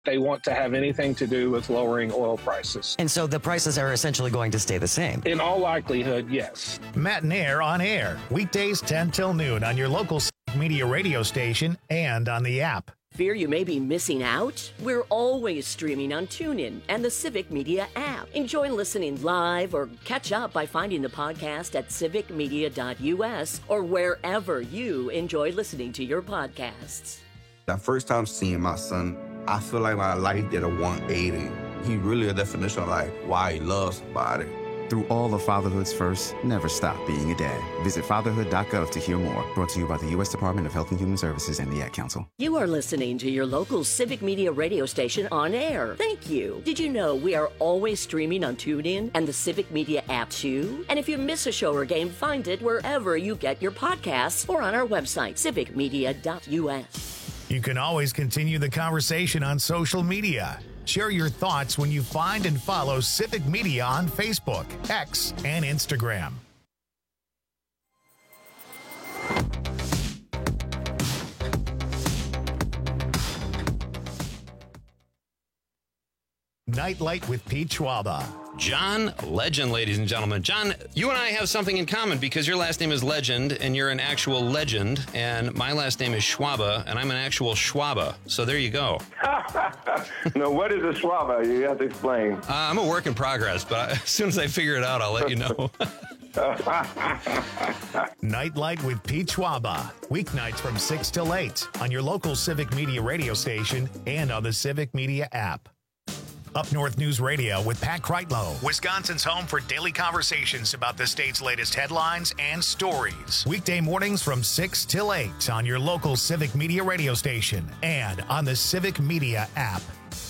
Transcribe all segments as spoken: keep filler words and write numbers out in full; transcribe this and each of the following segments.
they want to have anything to do with lowering oil prices. And so the prices are essentially going to stay the same? In all likelihood, yes. Matt and Air on air, weekdays ten till noon on your local Civic Media radio station and on the app. Fear you may be missing out? We're always streaming on TuneIn and the Civic Media app. Enjoy listening live or catch up by finding the podcast at civic media dot U S or wherever you enjoy listening to your podcasts. That first time seeing my son, I feel like my life did a one eighty. He really a definition of like why he loves somebody. Through all of fatherhood's first, never stop being a dad. Visit fatherhood dot gov to hear more. Brought to you by the U S Department of Health and Human Services and the Ad Council. You are listening to your local Civic Media radio station on air. Thank you. Did you know we are always streaming on TuneIn and the Civic Media app too? And if you miss a show or game, find it wherever you get your podcasts or on our website, civic media dot U S. You can always continue the conversation on social media. Share your thoughts when you find and follow Civic Media on Facebook, X, and Instagram. Nightlight with Pete Schwaba. John Legend, ladies and gentlemen. John, you and I have something in common because your last name is Legend and you're an actual legend, and my last name is Schwaba and I'm an actual Schwaba. So there you go. No, what is a Schwaba? You have to explain. Uh, I'm a work in progress, but I, as soon as I figure it out, I'll let you know. Nightlight with Pete Schwaba. Weeknights from six till eight on your local Civic Media radio station and on the Civic Media app. Up North News Radio with Pat Kreitlow, Wisconsin's home for daily conversations about the state's latest headlines and stories. Weekday mornings from six till eight on your local Civic Media radio station and on the Civic Media app.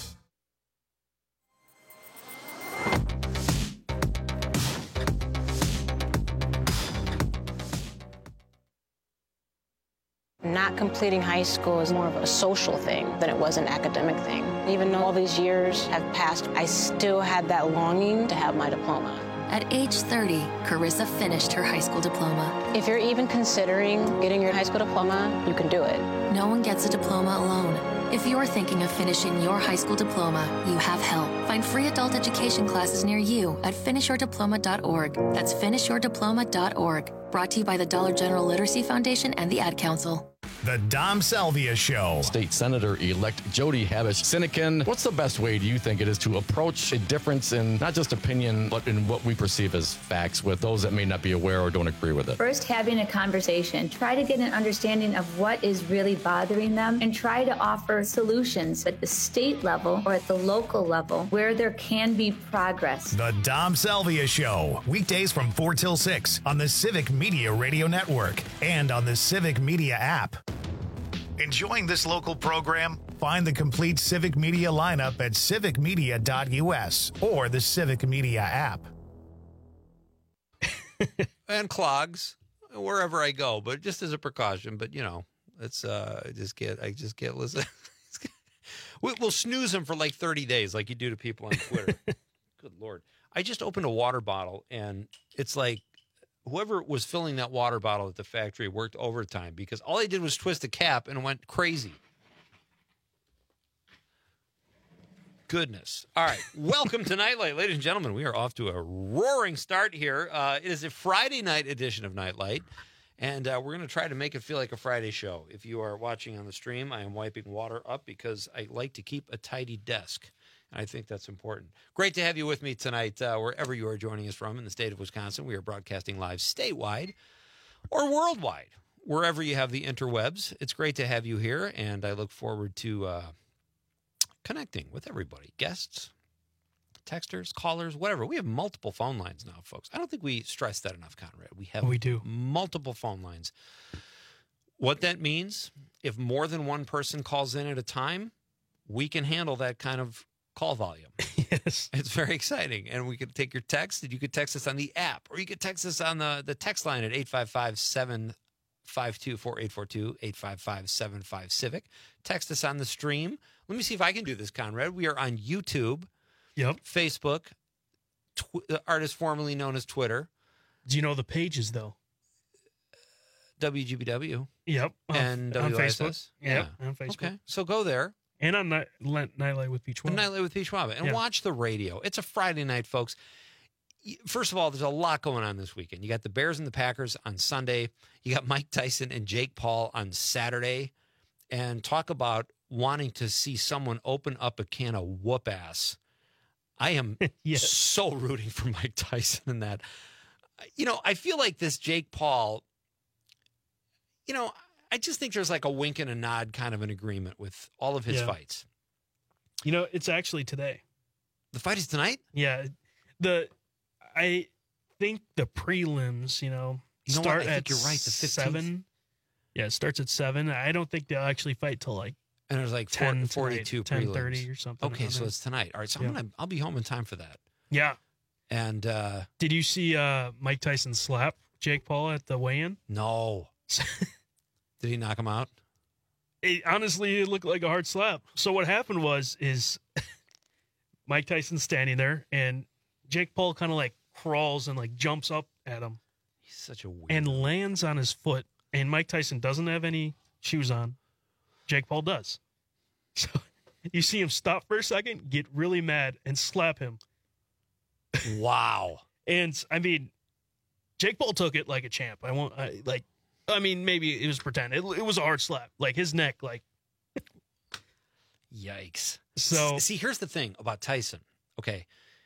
Not completing high school is more of a social thing than it was an academic thing. Even though all these years have passed, I still had that longing to have my diploma. At age thirty, Carissa finished her high school diploma. If you're even considering getting your high school diploma, you can do it. No one gets a diploma alone. If you're thinking of finishing your high school diploma, you have help. Find free adult education classes near you at finish your diploma dot org. That's finish your diploma dot org. Brought to you by the Dollar General Literacy Foundation and the Ad Council. The Dom Salvia Show. State Senator-elect Jody Habush-Sinekin. What's the best way, do you think, it is to approach a difference in not just opinion, but in what we perceive as facts with those that may not be aware or don't agree with it? First, having a conversation. Try to get an understanding of what is really bothering them and try to offer solutions at the state level or at the local level where there can be progress. The Dom Salvia Show. Weekdays from four till six on the Civic Media Radio Network and on the Civic Media app. Enjoying this local program? Find the complete Civic Media lineup at civic media dot U S or the Civic Media app. And clogs wherever I go, but just as a precaution. But you know, it's uh, I just get I just get listen. We'll snooze them for like thirty days, like you do to people on Twitter. Good Lord! I just opened a water bottle, and it's like whoever was filling that water bottle at the factory worked overtime because all they did was twist the cap and it went crazy. Goodness. All right. Welcome to Nightlight, ladies and gentlemen. We are off to a roaring start here. Uh, it is a Friday night edition of Nightlight, and uh, we're going to try to make it feel like a Friday show. If you are watching on the stream, I am wiping water up because I like to keep a tidy desk. I think that's important. Great to have you with me tonight, uh, wherever you are joining us from in the state of Wisconsin. We are broadcasting live statewide or worldwide, wherever you have the interwebs. It's great to have you here, and I look forward to uh, connecting with everybody, guests, texters, callers, whatever. We have multiple phone lines now, folks. I don't think we stress that enough, Conrad. We have we do. multiple phone lines. What that means, if more than one person calls in at a time, we can handle that kind of call volume. Yes. It's very exciting. And we could take your text, and you could text us on the app, or you could text us on the, the text line at eight five five, seven five two, four eight four two, eight five five, seven five, Civic. Text us on the stream. Let me see if I can do this, Conrad. We are on YouTube, yep, Facebook, tw- the artist formerly known as Twitter. Do you know the pages, though? W G B W. Yep. And on W I S S. Facebook. Yep, yeah. On Facebook. Okay, so go there. And on Night, Nightlight with Peach Waba. Nightlight with Peach Waba. And Yeah. watch the radio. It's a Friday night, folks. First of all, there's a lot going on this weekend. You got the Bears and the Packers on Sunday. You got Mike Tyson and Jake Paul on Saturday. And talk about wanting to see someone open up a can of whoop ass. I am Yes. so rooting for Mike Tyson in that. You know, I feel like this Jake Paul, you know, I just think there's like a wink and a nod kind of an agreement with all of his Yeah. fights. You know, it's actually today. The fight is tonight? Yeah. The I think the prelims, you know, You know what? start I think at you're right, the fifteenth. seven. Yeah, it starts at seven. I don't think they'll actually fight till like And there's like ten forty-two ten prelims. thirty or something. Okay, on so there. it's tonight. All right, so Yeah. I'm gonna I'll be home in time for that. Yeah. And uh Did you see uh, Mike Tyson slap Jake Paul at the weigh-in? no. Did he knock him out? It, honestly, it looked like a hard slap. So what happened was, is Mike Tyson's standing there, and Jake Paul kind of like crawls and like jumps up at him He's such a weird. and lands on his foot. And Mike Tyson doesn't have any shoes on. Jake Paul does. So you see him stop for a second, get really mad, and slap him. Wow. And I mean, Jake Paul took it like a champ. I won't I, like. I mean, maybe it was pretend. It, it was a hard slap. Like his neck, like. Yikes. So S- see, here's the thing about Tyson. Okay.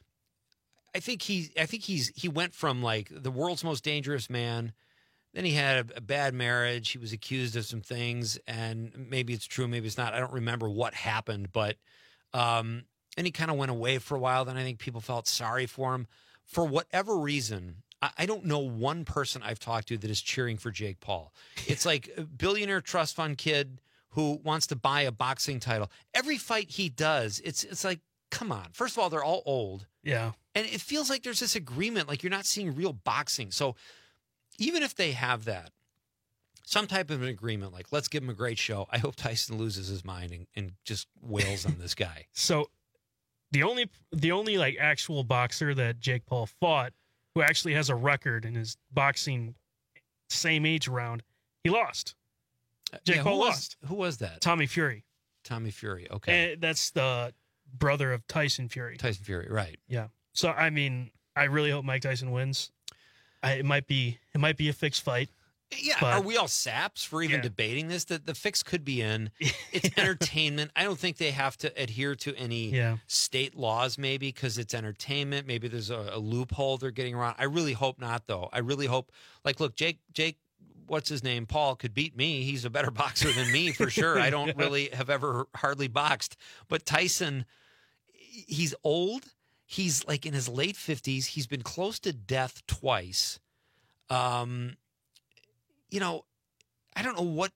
I think he I think he's he went from like the world's most dangerous man. Then he had a, a bad marriage. He was accused of some things, and maybe it's true, maybe it's not. I don't remember what happened, but um, and he kind of went away for a while. Then I think people felt sorry for him. For whatever reason, I, I don't know one person I've talked to that is cheering for Jake Paul. It's like a billionaire trust fund kid who wants to buy a boxing title. Every fight he does, it's it's like, come on. First of all, they're all old. yeah. And it feels like there's this agreement, like you're not seeing real boxing. So even if they have that, some type of an agreement, like let's give him a great show, I hope Tyson loses his mind and, and just wails on this guy. So the only the only like actual boxer that Jake Paul fought who actually has a record in his boxing same age round, he lost. Jake Yeah, Paul who was- lost. Who was that? Tommy Fury. Tommy Fury. Okay. And that's the brother of Tyson Fury. Tyson Fury, right. Yeah. So I mean, I really hope Mike Tyson wins. I, it might be it might be a fixed fight. Yeah, but- are we all saps for even Yeah. debating this? The, the fix could be in. It's entertainment. I don't think they have to adhere to any Yeah. state laws, maybe, because it's entertainment. Maybe there's a, a loophole they're getting around. I really hope not, though. I really hope, like, look, Jake, Jake, what's his name? Paul could beat me. He's a better boxer than me, for sure. I don't really have ever hardly boxed. But Tyson, he's old. He's like in his late fifties. He's been close to death twice. Um, you know, I don't know what,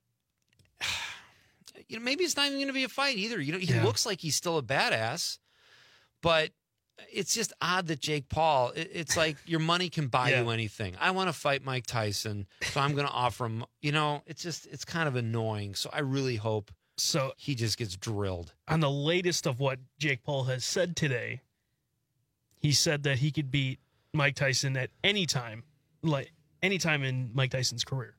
you know, maybe it's not even going to be a fight either. You know, he Yeah. looks like he's still a badass, but it's just odd that Jake Paul, it, it's like your money can buy Yeah. you anything. I want to fight Mike Tyson, so I'm going to offer him, you know, it's just, it's kind of annoying. So I really hope So he just gets drilled. on the latest of what Jake Paul has said today, he said that he could beat Mike Tyson at any time, like any time in Mike Tyson's career.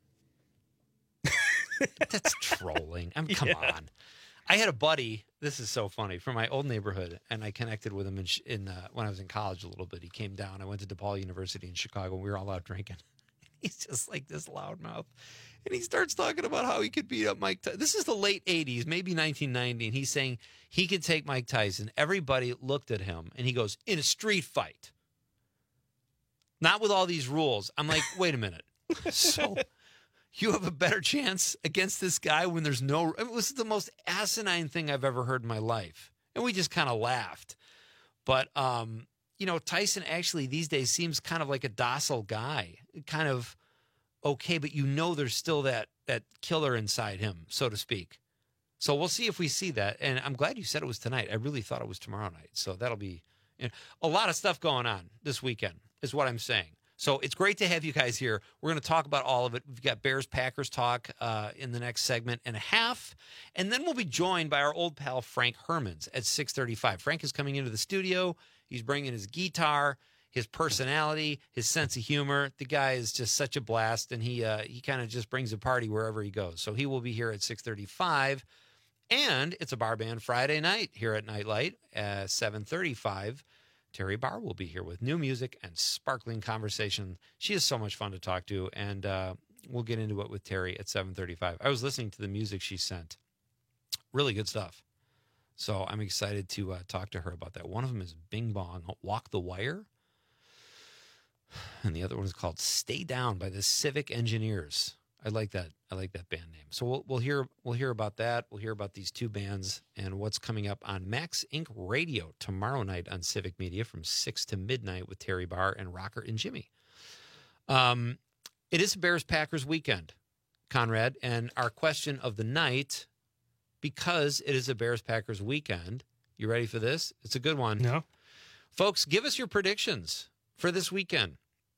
That's trolling. I mean, come Yeah. on. I had a buddy. This is so funny from my old neighborhood, and I connected with him in, sh- in uh, when I was in college a little bit. He came down. I went to DePaul University in Chicago, and we were all out drinking. He's just like this loudmouth, and he starts talking about how he could beat up Mike Tyson. This is the late eighties, maybe nineteen ninety, and he's saying he could take Mike Tyson. Everybody looked at him, and he goes, in a street fight, not with all these rules. I'm like, wait a minute. So you have a better chance against this guy when there's no. I mean, this is the most asinine thing I've ever heard in my life, and we just kind of laughed. But um, you know, Tyson actually these days seems kind of like a docile guy, kind of okay, but you know, there's still that that killer inside him, so to speak. So we'll see if we see that. And I'm glad you said it was tonight. I really thought it was tomorrow night. So that'll be you know, a lot of stuff going on this weekend, is what I'm saying. So it's great to have you guys here. We're going to talk about all of it. We've got Bears Packers talk uh, in the next segment and a half. And then we'll be joined by our old pal Frank Hermans at six thirty-five. Frank is coming into the studio. He's bringing his guitar, his personality, his sense of humor. The guy is just such a blast, and he uh, he kind of just brings a party wherever he goes. So he will be here at six thirty-five. And it's a bar band Friday night here at Nightlight at seven thirty-five. Terry Barr will be here with new music and sparkling conversation. She is so much fun to talk to, and uh, we'll get into it with Terry at seven thirty-five. I was listening to the music she sent. Really good stuff. So I'm excited to uh, talk to her about that. One of them is Bing Bong, Walk the Wire. And the other one is called Stay Down by the Civic Engineers. I like that. I like that band name. So we'll we'll hear we'll hear about that. We'll hear about these two bands and what's coming up on Max Incorporated. Radio tomorrow night on Civic Media from six to midnight with Terry Barr and Rocker and Jimmy. Um, it is a Bears-Packers weekend, Conrad, and our question of the night, because it is a Bears-Packers weekend, you ready for this? It's a good one. No. Folks, give us your predictions for this weekend.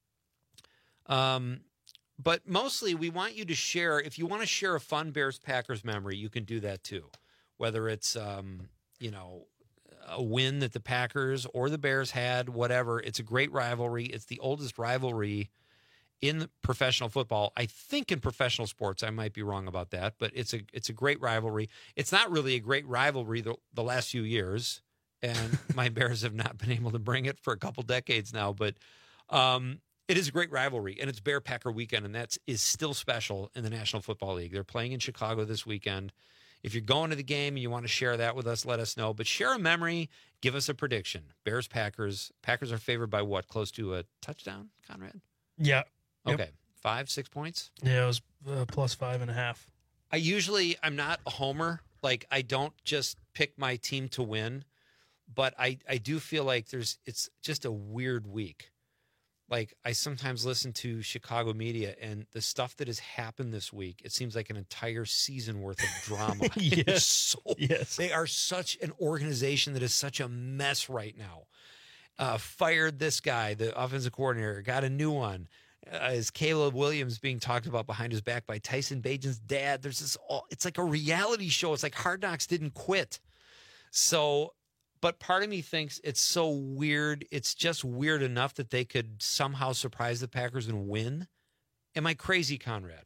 Um, but mostly we want you to share, if you want to share a fun Bears-Packers memory, you can do that too. Whether it's, um, you know, a win that the Packers or the Bears had, whatever. It's a great rivalry. It's the oldest rivalry in professional football. I think in professional sports, I might be wrong about that, but it's a it's a great rivalry. It's not really a great rivalry the, the last few years, and my Bears have not been able to bring it for a couple decades now, but um, it is a great rivalry, and it's Bear-Packer weekend, and that is still special in the National Football League. They're playing in Chicago this weekend. If you're going to the game and you want to share that with us, let us know. But share a memory. Give us a prediction. Bears, Packers. Packers are favored by what? Close to a touchdown, Conrad? Yeah. Okay. Yep. Five, six points? Yeah, it was uh, plus five and a half. I usually, I'm not a homer. Like, I don't just pick my team to win. But I, I do feel like there's, it's just a weird week. Like, I sometimes listen to Chicago media, and the stuff that has happened this week, it seems like an entire season worth of drama. Yes. So, Yes. They are such an organization that is such a mess right now. Uh, fired this guy, the offensive coordinator, got a new one. Uh, is Caleb Williams being talked about behind his back by Tyson Bagent's dad? There's this all, it's like a reality show. It's like Hard Knocks didn't quit. So, but part of me thinks it's so weird. It's just weird enough that they could somehow surprise the Packers and win. Am I crazy, Conrad?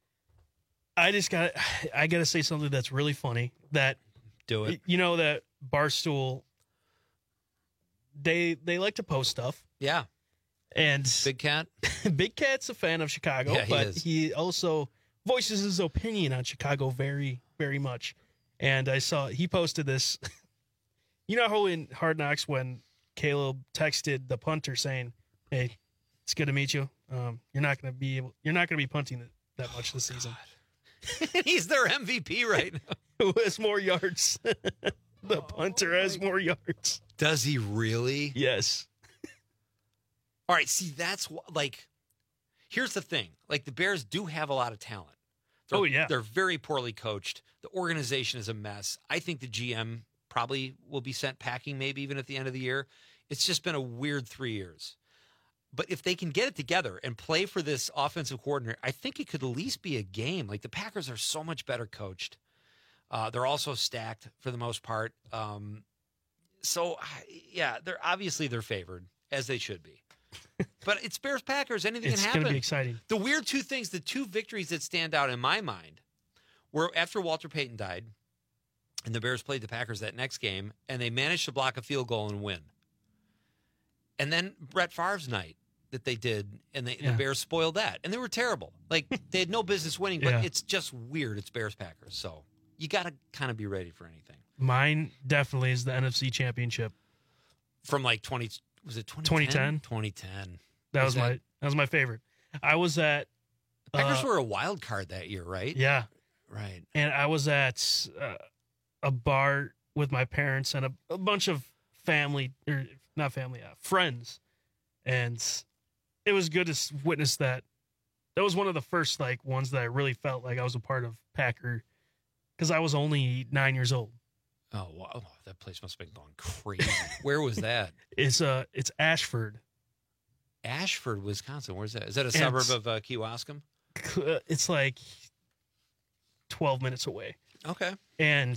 I just got I got to say something that's really funny. That do it. You know that Barstool. They they like to post stuff. Yeah. And Big Cat. Big Cat's a fan of Chicago, Yeah, he but is. he also voices his opinion on Chicago very very much. And I saw he posted this. You know how in Hard Knocks when Caleb texted the punter saying, "Hey, it's good to meet you. Um, you're not going to be able, you're not going to be punting that much this season." He's their M V P right now. Who has more yards? The punter has more yards. Does he really? Yes. All right. See, that's wh- like, here's the thing. Like, the Bears do have a lot of talent. They're, Oh, yeah. They're very poorly coached. The organization is a mess. I think the G M probably will be sent packing maybe even at the end of the year. It's just been a weird three years. But if they can get it together and play for this offensive coordinator, I think it could at least be a game. Like, the Packers are so much better coached. Uh, they're also stacked for the most part. Um, so, yeah, they're obviously they're favored, as they should be. But it's Bears-Packers. Anything It's can going happen. to be exciting. The weird two things, the two victories that stand out in my mind were after Walter Payton died, and the Bears played the Packers that next game, and they managed to block a field goal and win. And then Brett Favre's night that they did, and they, Yeah. the Bears spoiled that. And they were terrible. Like, they had no business winning, but Yeah. it's just weird. It's Bears-Packers. So you got to kind of be ready for anything. Mine definitely is the N F C Championship. From like twenty, was it twenty twenty ten? ten. twenty ten. That was, Was my that- that was my favorite. I was at The Packers uh, were a wild card that year, right? yeah, Right. and I was at uh, a bar with my parents and a, a bunch of family, or not family, uh, friends, and it was good to s- witness that. That was one of the first like ones that I really felt like I was a part of Packer, because I was only nine years old. Oh, wow. Oh, that place must have been going crazy. Where was that? It's uh, it's Ashford. Ashford, Wisconsin. Where's that? Is that a And suburb it's- of uh, Key Wascom? It's like twelve minutes away. Okay. And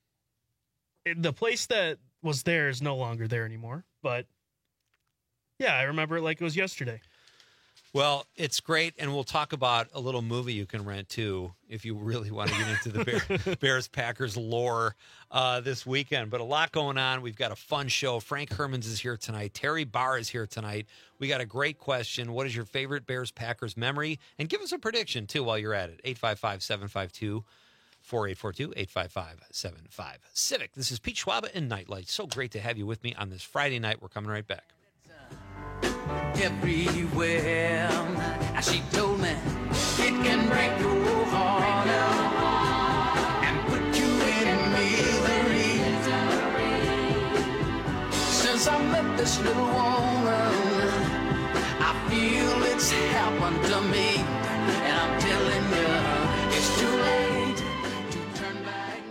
it, the place that was there is no longer there anymore. But yeah, I remember it like it was yesterday. Well, it's great, and we'll talk about a little movie you can rent, too, if you really want to get into the Bear, Bears-Packers lore uh, this weekend. But a lot going on. We've got a fun show. Frank Hermans is here tonight. Terry Barr is here tonight. We got a great question. What is your favorite Bears-Packers memory? And give us a prediction, too, while you're at it. eight five five, seven five two, four eight four two, eight five five, seven five Civic. This is Pete Schwaba and Nightlight. So great to have you with me on this Friday night. We're coming right back. Everywhere, as she told me, it can break your heart and put you in misery. Since I met this little woman, I feel it's happened to me, and I'm telling you, it's too late to turn back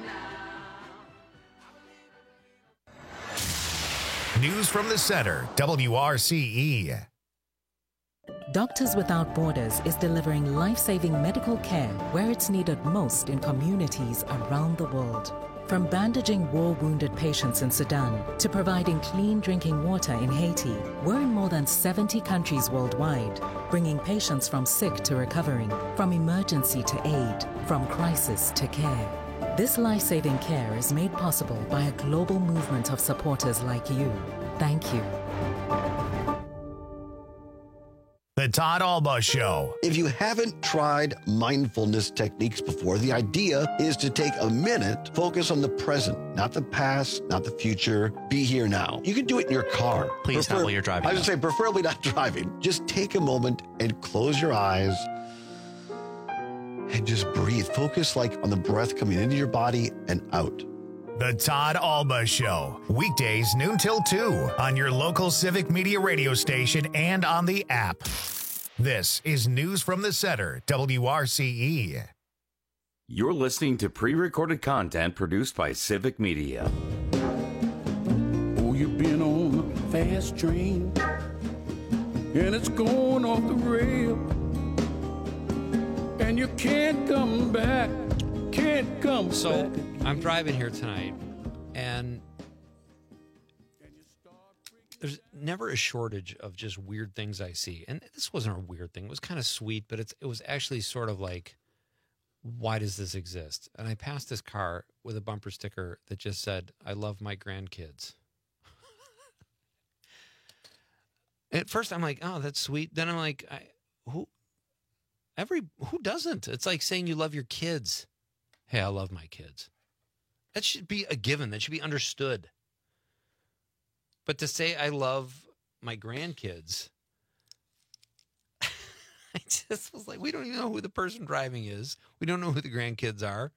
now. News from the Center, W R C E. Doctors Without Borders is delivering life-saving medical care where it's needed most in communities around the world. From bandaging war-wounded patients in Sudan to providing clean drinking water in Haiti, we're in more than seventy countries worldwide, bringing patients from sick to recovering, from emergency to aid, from crisis to care. This life-saving care is made possible by a global movement of supporters like you. Thank you. The Todd Alba Show. If you haven't tried mindfulness techniques before, the idea is to take a minute, focus on the present, not the past, not the future. Be here now. You can do it in your car. Please not while you're driving. I was going to say, preferably not driving. Just take a moment and close your eyes and just breathe. Focus like on the breath coming into your body and out. The Todd Alba Show. Weekdays noon till two on your local Civic Media radio station and on the app. This is News from the Center, W R C E. You're listening to pre-recorded content produced by Civic Media. Oh, you've been on a fast train, and it's going off the rail, and you can't come back, can't come so, back. I'm driving here tonight, and there's never a shortage of just weird things I see. And this wasn't a weird thing. It was kind of sweet, but it's, it was actually sort of like, why does this exist? And I passed this car with a bumper sticker that just said, I love my grandkids. At first, I'm like, oh, that's sweet. Then I'm like, I, who, every, who doesn't? It's like saying you love your kids. Hey, I love my kids. That should be a given. That should be understood. But to say I love my grandkids, I just was like, we don't even know who the person driving is. We don't know who the grandkids are.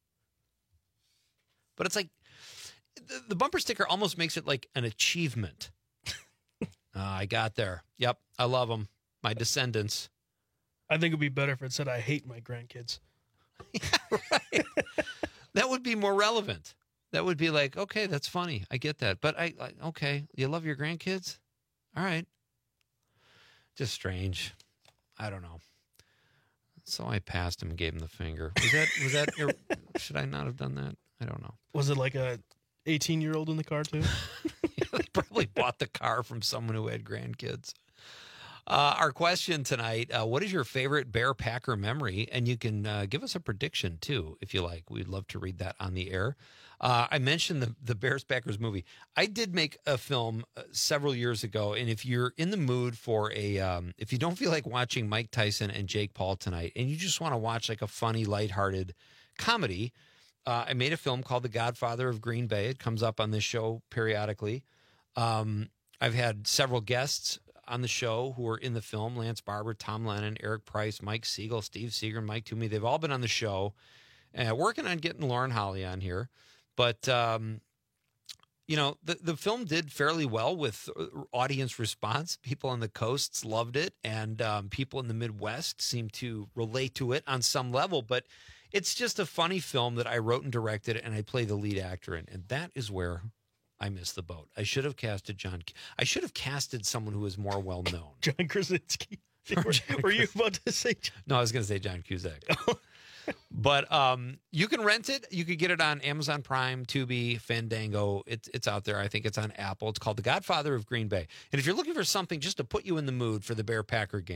But it's like, the, the bumper sticker almost makes it like an achievement. uh, I got there. Yep, I love them. My descendants. I think it'd be better if it said, I hate my grandkids. Yeah, right. That would be more relevant. That would be like, okay, that's funny. I get that. But I, I okay, you love your grandkids? All right. Just strange. I don't know. So I passed him and gave him the finger. Was that, was that, ir- should I not have done that? I don't know. Was it like a eighteen-year-old in the car, too? They probably bought the car from someone who had grandkids. Uh, our question tonight, uh, what is your favorite Bear Packer memory? And you can uh, give us a prediction, too, if you like. We'd love to read that on the air. Uh, I mentioned the, the Bears Packers movie. I did make a film uh, several years ago, and if you're in the mood for a, um, if you don't feel like watching Mike Tyson and Jake Paul tonight, and you just want to watch like a funny, lighthearted comedy, uh, I made a film called The Godfather of Green Bay. It comes up on this show periodically. Um, I've had several guests on the show who are in the film: Lance Barber, Tom Lennon, Eric Price, Mike Siegel, Steve Seeger, Mike Toomey. They've all been on the show, uh, working on getting Lauren Holly on here. But, um, you know, the, the film did fairly well with audience response. People on the coasts loved it, and um, people in the Midwest seem to relate to it on some level. But it's just a funny film that I wrote and directed, and I play the lead actor in. And that is where I missed the boat. I should have casted John. I should have casted someone who is more well known. John Krasinski. Were, were you about to say? John? No, I was going to say John Cusack. But um, you can rent it. You could get it on Amazon Prime, Tubi, Fandango. It's it's out there. I think it's on Apple. It's called The Godfather of Green Bay. And if you're looking for something just to put you in the mood for the Bear Packer game,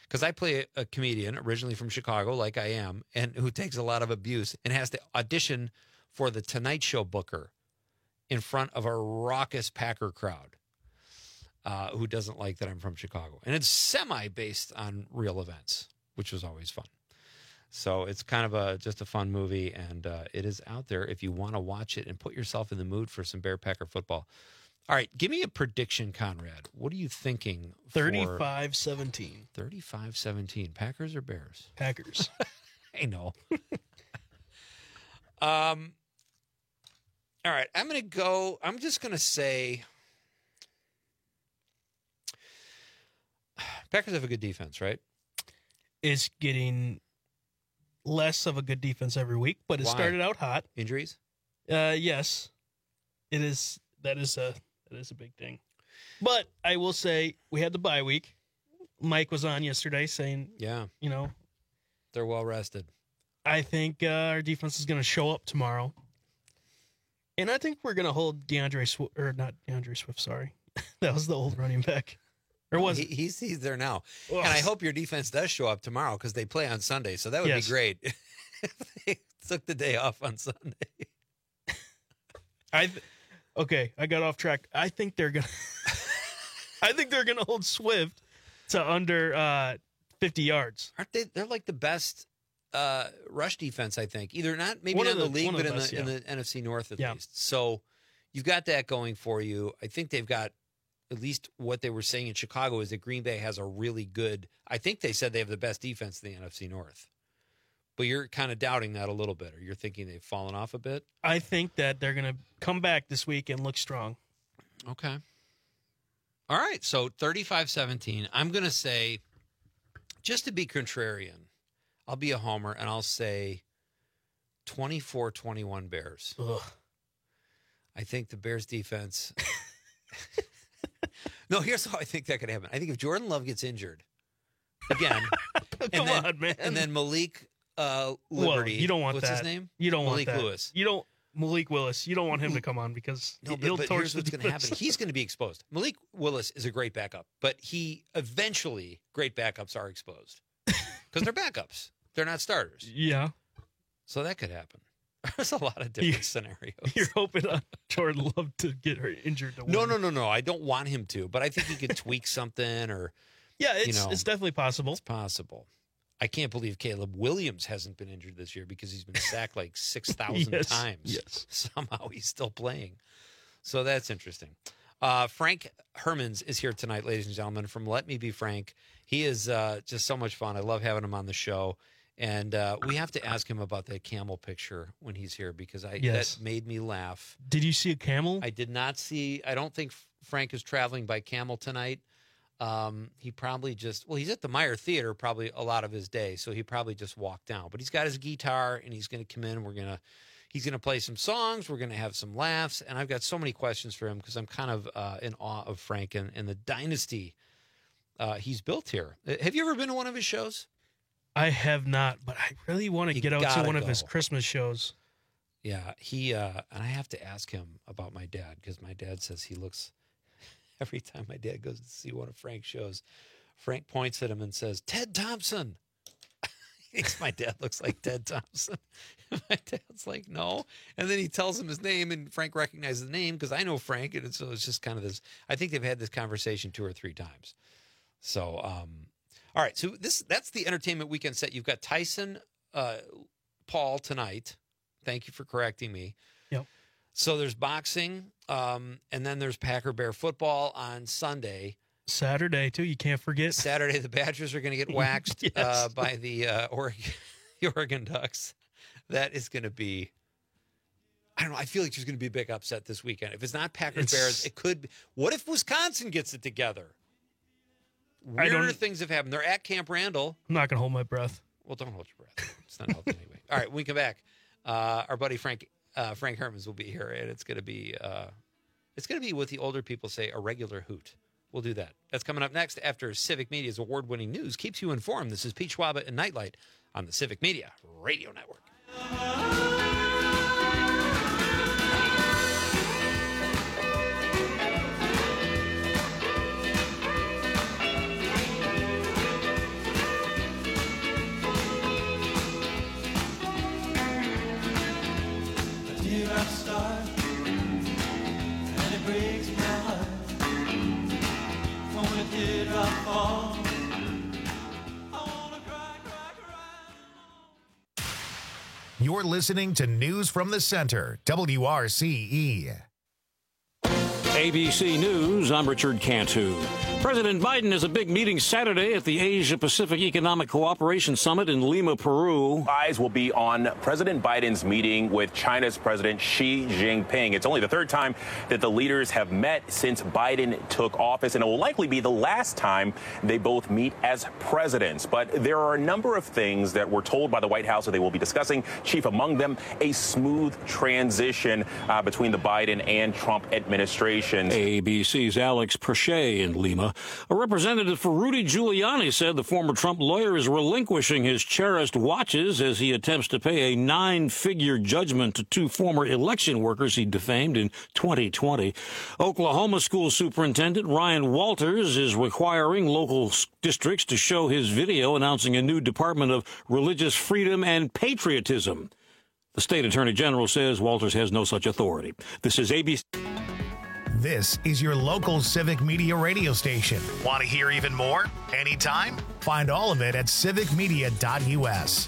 because I play a, a comedian originally from Chicago, like I am, and who takes a lot of abuse and has to audition for the Tonight Show booker in front of a raucous Packer crowd uh, who doesn't like that I'm from Chicago. And it's semi-based on real events, which was always fun. So it's kind of a just a fun movie, and uh, it is out there if you want to watch it and put yourself in the mood for some Bear Packer football. All right, give me a prediction, Conrad. What are you thinking? thirty-five seventeen. thirty-five seventeen. Packers or Bears? Packers. I know. um. All right, I'm going to go. I'm just going to say Packers have a good defense, right? It's getting less of a good defense every week, but it Why? started out hot. Injuries? Uh, yes, it is. That is a that is a big thing. But I will say we had the bye week. Mike was on yesterday saying, Yeah. you know, They're well rested. I think uh, our defense is going to show up tomorrow, and I think we're going to hold DeAndre Swift, or not DeAndre Swift. Sorry, that was the old running back. Or was he, he's he's there now, Ugh. and I hope your defense does show up tomorrow because they play on Sunday. So that would Yes. be great if they took the day off on Sunday. I th- okay, I got off track. I think they're gonna. I think they're gonna hold Swift to under uh, fifty yards. Aren't they? They're like the best uh, rush defense. I think either not maybe One not of in the the- league, one of but the in best, the in yeah. the N F C North at Yeah. least. So you've got that going for you. I think they've got at least what they were saying in Chicago is that Green Bay has a really good. I think they said they have the best defense in the N F C North. But you're kind of doubting that a little bit, or you're thinking they've fallen off a bit? I think that they're gonna come back this week and look strong. Okay. All right. So thirty-five seventeen. I'm going to say, just to be contrarian, I'll be a homer and I'll say twenty-four twenty-one Bears. Ugh. I think the Bears defense. No, here's how I think that could happen. I think if Jordan Love gets injured again, and Come then, on, man. and then Malik uh, Well, Liberty, you don't want what's that. his name? You don't Malik want that. Lewis. You don't Malik Willis. You don't want him to come on because No, but, he'll but torch here's the what's going to defense. happen. He's going to be exposed. Malik Willis is a great backup, but he eventually, great backups are exposed because they're backups. They're not starters. Yeah. So that could happen. There's a lot of different You- scenarios. You're hoping on Jordan Love to get her injured to win. No, no, no, no. I don't want him to, but I think he could tweak something or, Yeah, it's you know, it's definitely possible. it's possible. I can't believe Caleb Williams hasn't been injured this year because he's been sacked like six thousand Yes, times. yes. Somehow he's still playing. So that's interesting. Uh, Frank Hermans is here tonight, ladies and gentlemen, from Let Me Be Frank. He is uh, just so much fun. I love having him on the show. And uh, we have to ask him about that camel picture when he's here because I Yes. that made me laugh. Did you see a camel? I did not see. I don't think Frank is traveling by camel tonight. Um, he probably just well, he's at the Meyer Theater probably a lot of his day, so he probably just walked down. But he's got his guitar and he's going to come in. We're gonna he's gonna play some songs. We're gonna have some laughs, and I've got so many questions for him because I'm kind of uh, in awe of Frank and, and the dynasty uh, he's built here. Uh, Have you ever been to one of his shows? I have not, but I really want to You get out to gotta one of his go. Christmas shows. Yeah, he uh, and I have to ask him about my dad because my dad says he looks. Every time my dad goes to see one of Frank's shows, Frank points at him and says, "Ted Thompson." He thinks my dad looks like Ted Thompson. And my dad's like, "No." And then he tells him his name, and Frank recognizes the name because I know Frank, and so it's just kind of this. I think they've had this conversation two or three times. So, um, all right. So this that's the entertainment weekend set. You've got Tyson uh, Paul tonight. Thank you for correcting me. Yep. So there's boxing, um, and then there's Packer Bear football on Sunday. Saturday too. You can't forget. Saturday, the Badgers are going to get waxed Yes. uh, by the uh, Oregon, the Oregon Ducks. That is going to be. I don't know. I feel like there's going to be a big upset this weekend. If it's not Packers It's- Bears, it could. Be, what if Wisconsin gets it together? I Weirder don't- things have happened. They're at Camp Randall. I'm not gonna hold my breath. Well, don't hold your breath. It's not healthy anyway. All right, when we come back, uh, our buddy Frank uh, Frank Hermans will be here, and it's going to be uh, it's going to be what the older people say a regular hoot. We'll do that. That's coming up next after Civic Media's award-winning news keeps you informed. This is Pete Schwaba and Nightlight on the Civic Media Radio Network. have from a teardrop fall. You're listening to News from the Center, W R C E. A B C News, I'm Richard Cantu. President Biden has a big meeting Saturday at the Asia-Pacific Economic Cooperation Summit in Lima, Peru. Eyes will be on President Biden's meeting with China's President Xi Jinping. It's only the third time that the leaders have met since Biden took office, and it will likely be the last time they both meet as presidents. But there are a number of things that were told by the White House that they will be discussing. Chief among them, a smooth transition uh, between the Biden and Trump administrations. A B C's Alex Perche in Lima. A representative for Rudy Giuliani said the former Trump lawyer is relinquishing his cherished watches as he attempts to pay a nine-figure judgment to two former election workers he defamed in twenty twenty. Oklahoma school superintendent Ryan Walters is requiring local districts to show his video announcing a new Department of Religious Freedom and Patriotism. The state attorney general says Walters has no such authority. This is A B C. This is your local Civic Media radio station. Want to hear even more? Anytime? Find all of it at civic media dot U S.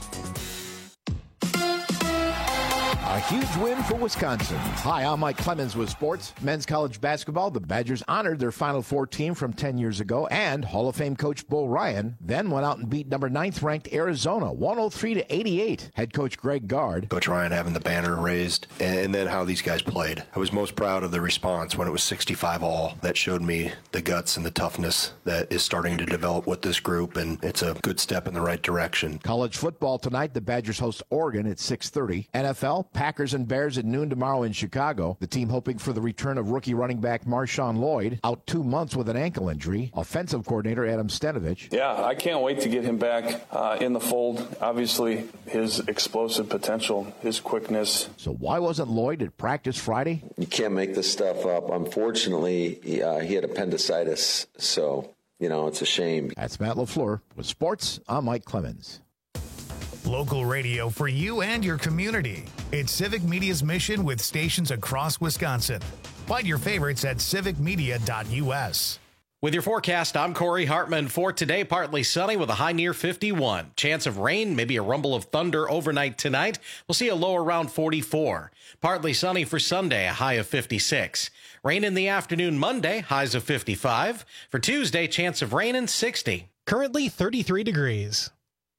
A huge win for Wisconsin. Hi, I'm Mike Clemens with sports. Men's college basketball, the Badgers honored their Final Four team from ten years ago, and Hall of Fame coach Bo Ryan then went out and beat number ninth ranked Arizona, one oh three to eighty-eight. Head coach Greg Gard. Coach Ryan having the banner raised, and then how these guys played. I was most proud of the response when it was sixty-five all. That showed me the guts and the toughness that is starting to develop with this group, and it's a good step in the right direction. College football tonight, the Badgers host Oregon at six thirty. N F L, Packers and Bears at noon tomorrow in Chicago. The team hoping for the return of rookie running back Marshawn Lloyd, out two months with an ankle injury. Offensive coordinator Adam Stenovich. Yeah, I can't wait to get him back uh, in the fold. Obviously, his explosive potential, his quickness. So why wasn't Lloyd at practice Friday? You can't make this stuff up. Unfortunately, he, uh, he had appendicitis, so, you know, it's a shame. That's Matt LaFleur. With sports, I'm Mike Clemens. Local radio for you and your community. It's Civic Media's mission with stations across Wisconsin. Find your favorites at civic media dot U S. With your forecast, I'm Corey Hartman. For today, partly sunny with a high near fifty-one. Chance of rain, maybe a rumble of thunder overnight tonight. We'll see a low around forty-four. Partly sunny for Sunday, a high of fifty-six. Rain in the afternoon Monday, highs of fifty-five. For Tuesday, chance of rain and sixty. Currently thirty-three degrees.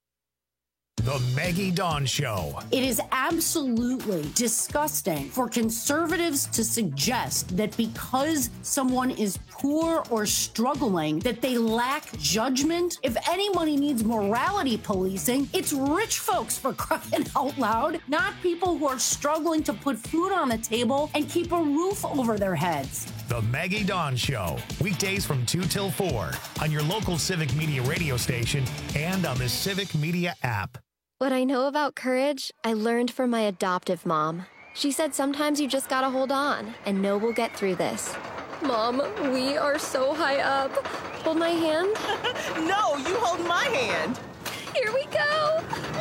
The Maggie Dawn Show. It is absolutely disgusting for conservatives to suggest that because someone is poor or struggling, that they lack judgment. If anybody needs morality policing, it's rich folks, for crying out loud, not people who are struggling to put food on the table and keep a roof over their heads. The Maggie Dawn Show, weekdays from two till four on your local Civic Media radio station and on the Civic Media app. What I know about courage, I learned from my adoptive mom. She said sometimes you just gotta hold on and know we'll get through this. Mom, we are so high up. Hold my hand. No, you hold my hand. Here we go.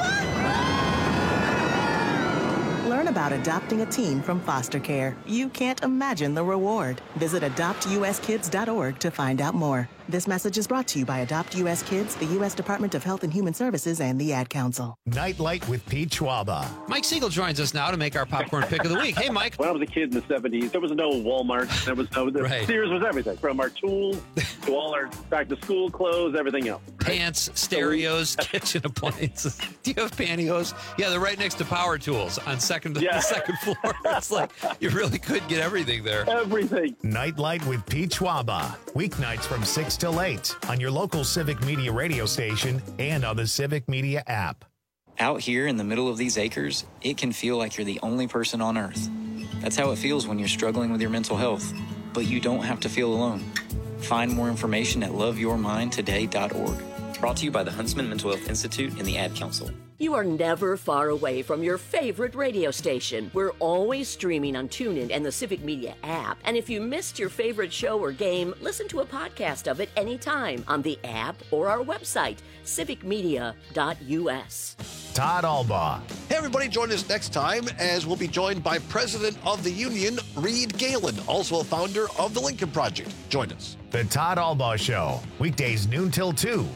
Learn about adopting a teen from foster care. You can't imagine the reward. Visit adopt u s kids dot org to find out more. This message is brought to you by Adopt U S Kids, the U S Department of Health and Human Services, and the Ad Council. Nightlight with Pete Schwaba. Mike Siegel joins us now to make our popcorn pick of the week. Hey, Mike. When I was a kid in the seventies, there was no Walmart. There was no, right. Sears was everything, from our tools to all our back-to-school clothes, everything else. Pants, stereos, kitchen appliances. Do you have pantyhose? Yeah, they're right next to power tools on second, yeah. the second floor. It's like you really could get everything there. Everything. Nightlight with Pete Schwaba. Weeknights from six till eight on your local Civic Media radio station and on the Civic Media app. Out here in the middle of these acres, it can feel like you're the only person on earth. That's how it feels when you're struggling with your mental health. But you don't have to feel alone. Find more information at love your mind today dot org. Brought to you by the Huntsman Mental Health Institute and the Ad Council. You are never far away from your favorite radio station. We're always streaming on TuneIn and the Civic Media app. And if you missed your favorite show or game, listen to a podcast of it anytime on the app or our website, civic media dot U S. Todd Albaugh. Hey, everybody, join us next time as we'll be joined by President of the Union, Reed Galen, also a founder of the Lincoln Project. Join us. The Todd Albaugh Show, weekdays noon till two.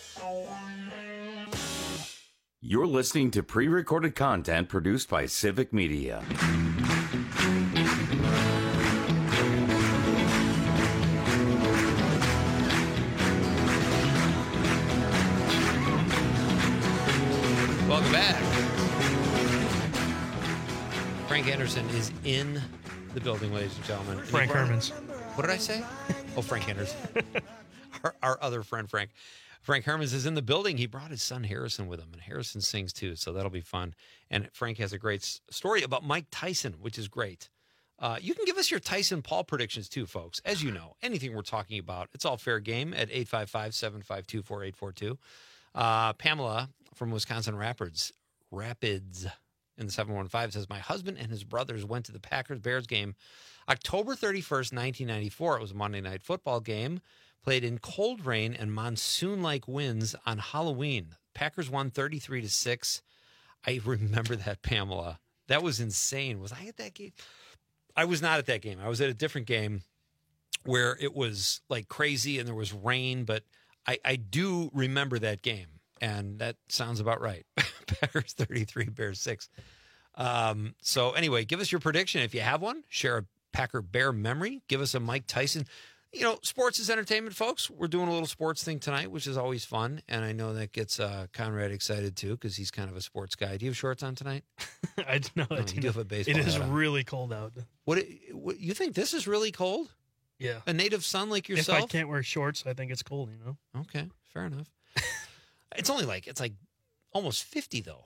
You're listening to pre-recorded content produced by Civic Media. Welcome back. Frank Anderson is in the building, ladies and gentlemen. Frank Hermans. What did I say? Oh, Frank Anderson. our, our other friend, Frank. Frank Hermans is in the building. He brought his son Harrison with him, and Harrison sings too, so that'll be fun. And Frank has a great s- story about Mike Tyson, which is great. Uh, you can give us your Tyson Paul predictions too, folks. As you know, anything we're talking about, it's all fair game at eight five five, seven five two, four eight four two. Uh, Pamela from Wisconsin Rapids, Rapids in the seven one five says, my husband and his brothers went to the Packers-Bears game October thirty-first, nineteen ninety-four. It was a Monday Night Football game played in cold rain and monsoon-like winds on Halloween. Packers won thirty-three to six. I remember that, Pamela. That was insane. Was I at that game? I was not at that game. I was at a different game where it was like crazy and there was rain, but I, I do remember that game. And that sounds about right. Packers thirty-three, Bears six. Um, so anyway, give us your prediction. If you have one, share a Packer Bear memory. Give us a Mike Tyson. You know, sports is entertainment, folks. We're doing a little sports thing tonight, which is always fun. And I know that gets uh, Conrad excited, too, because he's kind of a sports guy. Do you have shorts on tonight? I know. No, I you do do have a baseball It is hat on. really cold out. What, what you think this is really cold? Yeah. A native son like yourself? If I can't wear shorts, I think it's cold, you know? Okay, fair enough. It's only like, it's like almost fifty, though.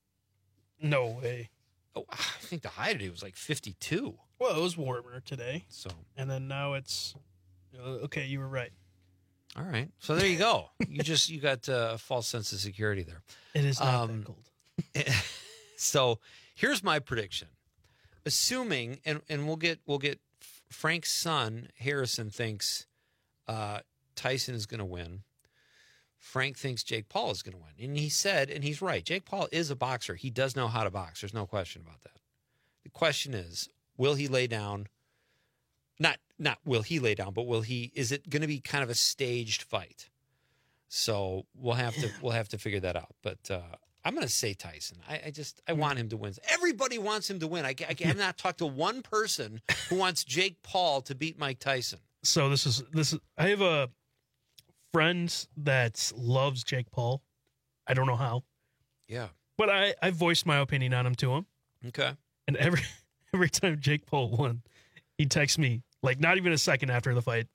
No way. Oh, I think the high today was like fifty-two. Well, it was warmer today. So, and then now it's uh, okay. You were right. All right. So there you go. you just you got uh, a false sense of security there. It is not Um, that cold. So here's my prediction. Assuming, and, and we'll get we'll get Frank's son Harrison thinks uh, Tyson is going to win. Frank thinks Jake Paul is going to win, and he said, and he's right. Jake Paul is a boxer. He does know how to box. There's no question about that. The question is, will he lay down? Not not will he lay down, but will he? Is it going to be kind of a staged fight? So we'll have to we'll have to figure that out. But uh, I'm going to say Tyson. I, I just I want him to win. Everybody wants him to win. I, I have not talked to one person who wants Jake Paul to beat Mike Tyson. So this is this is. I have a friend that loves Jake Paul. I don't know how. Yeah. But I I voiced my opinion on him to him. Okay. And every every time Jake Paul won, he texts me like not even a second after the fight.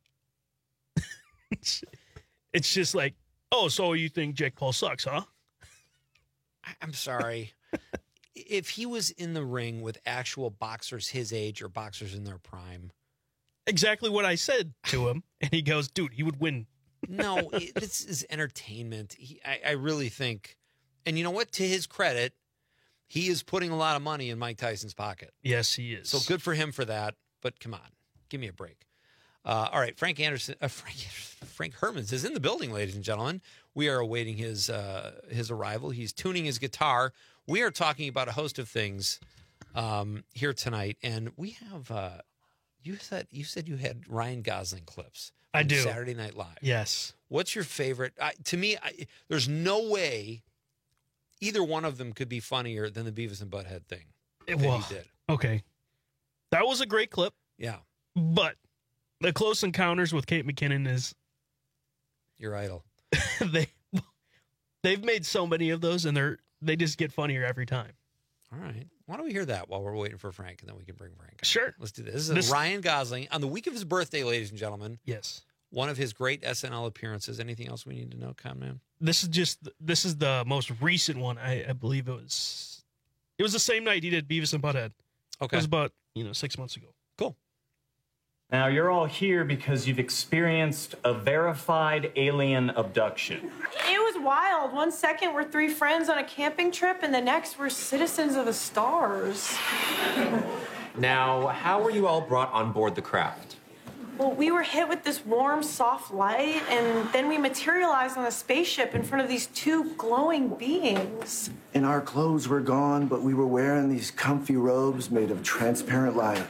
it's, it's just like, oh, so you think Jake Paul sucks, huh? I- I'm sorry. If he was in the ring with actual boxers his age or boxers in their prime. Exactly what I said to him. And he goes, dude, he would win. No, it, this is entertainment. He, I, I really think, and you know what? To his credit, he is putting a lot of money in Mike Tyson's pocket. Yes, he is. So good for him for that. But come on, give me a break. Uh, all right, Frank Anderson, uh, Frank, Frank Hermans is in the building, ladies and gentlemen. We are awaiting his uh, his arrival. He's tuning his guitar. We are talking about a host of things um, here tonight, and we have. Uh, you said you said you had Ryan Gosling clips. I from do. Saturday Night Live. Yes. What's your favorite? I, to me, I, there's no way either one of them could be funnier than the Beavis and Butthead thing It, that well, he did. Okay. That was a great clip. Yeah, But the Close Encounters with Kate McKinnon is your idol. they they've made so many of those, and they're they just get funnier every time. All right. Why don't we hear that while we're waiting for Frank, and then we can bring Frank on. Sure. Let's do this. This is This- Ryan Gosling on the week of his birthday, ladies and gentlemen. Yes. One of his great S N L appearances. Anything else we need to know, Conman? This is just this is the most recent one. I, I believe it was it was the same night he did Beavis and Butthead. Okay. It was about, you know, six months ago. Cool. Now, you're all here because you've experienced a verified alien abduction. It was wild. One second we're three friends on a camping trip, and the next we're citizens of the stars. Now, how were you all brought on board the craft? Well, we were hit with this warm, soft light, and then we materialized on a spaceship in front of these two glowing beings. And our clothes were gone, but we were wearing these comfy robes made of transparent light.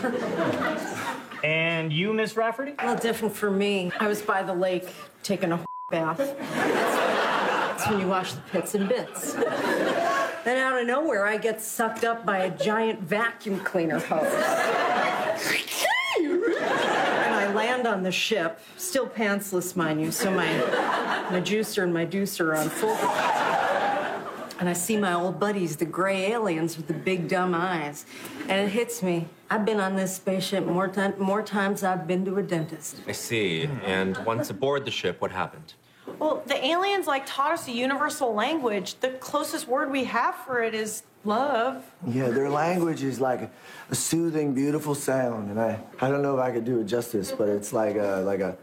And you, Miss Rafferty? Well, different for me. I was by the lake taking a bath. That's when you wash the pits and bits. Then out of nowhere, I get sucked up by a giant vacuum cleaner hose. And I land on the ship, still pantsless, mind you, so my, my juicer and my deucer are on full. And I see my old buddies, the gray aliens with the big dumb eyes. And it hits me. I've been on this spaceship more, time, more times I've been to a dentist. I see. And once aboard the ship, what happened? Well, the aliens, like, taught us a universal language. The closest word we have for it is love. Yeah, their language is like a, a soothing, beautiful sound. And I, I don't know if I could do it justice, but it's like a, like a...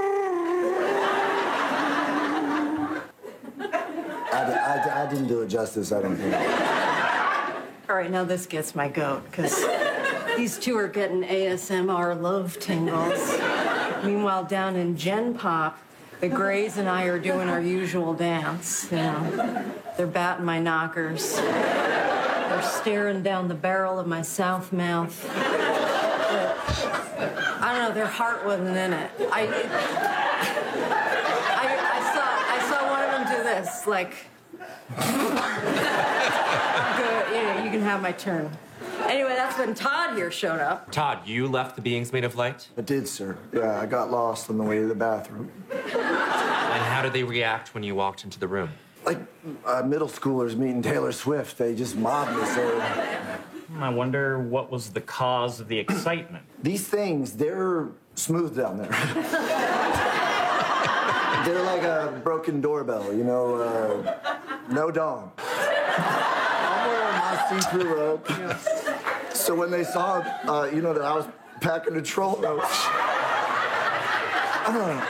I, I, I didn't do it justice, I don't think. All right, now this gets my goat, because these two are getting A S M R love tingles. Meanwhile, down in Gen Pop, the Grays and I are doing our usual dance. You know, they're batting my knockers. They're staring down the barrel of my south mouth. I don't know, their heart wasn't in it. I, I, I saw, I saw one of them do this, like, good, you know, you can have my turn. Anyway, that's when Todd here showed up. Todd, you left the beings made of light? I did, sir. Yeah, I got lost on the way to the bathroom. And how did they react when you walked into the room? Like uh, middle schoolers meeting Taylor Swift. They just mobbed us. I wonder what was the cause of the excitement. These things, they're smooth down there. They're like a broken doorbell, you know, uh, no dong. I'm wearing my see-through robe. Yeah. So when they saw, uh, you know, that I was packing a troll nose, uh,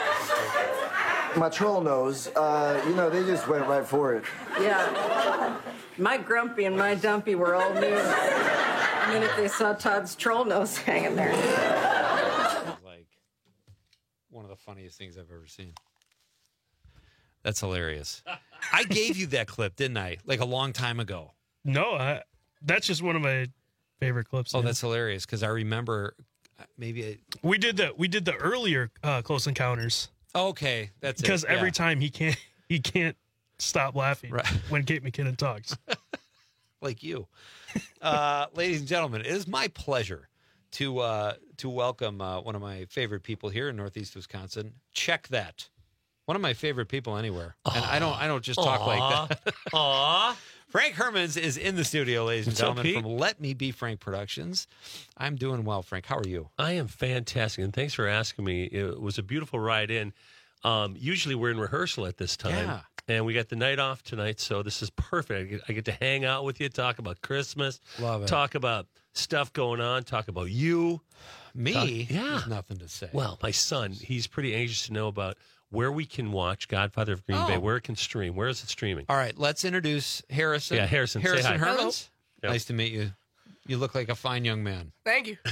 my troll nose, uh, you know, they just went right for it. Yeah. My grumpy and my dumpy were all new the minute they saw Todd's troll nose hanging there. Like one of the funniest things I've ever seen. That's hilarious. I gave you that clip, didn't I? Like a long time ago. No, I, that's just one of my favorite clips. Oh, yeah. that's hilarious because I remember maybe I, we did the we did the earlier uh, Close Encounters. Okay, that's it. Because every yeah. time he can't he can't stop laughing right. when Kate McKinnon talks. Like you, uh, ladies and gentlemen, it is my pleasure to uh, to welcome uh, one of my favorite people here in Northeast Wisconsin. Check that. One of my favorite people anywhere, and I don't I don't just talk Aww. like that. Aww. Frank Hermans is in the studio, ladies and What's up, gentlemen, Pete? from Let Me Be Frank Productions. I'm doing well, Frank. How are you? I am fantastic, and thanks for asking me. It was a beautiful ride in. Um, usually we're in rehearsal at this time, Yeah. and we got the night off tonight, so this is perfect. I get, I get to hang out with you, talk about Christmas, Love it. talk about stuff going on, talk about you. Me? Talk- yeah. There's nothing to say. Well, my son, he's pretty anxious to know about where we can watch Godfather of Green Oh. Bay, where it can stream. Where is it streaming? All right, let's introduce Harrison. Yeah, Harrison, say Harrison hi. Hermans. Yep. Nice to meet you. You look like a fine young man. Thank you.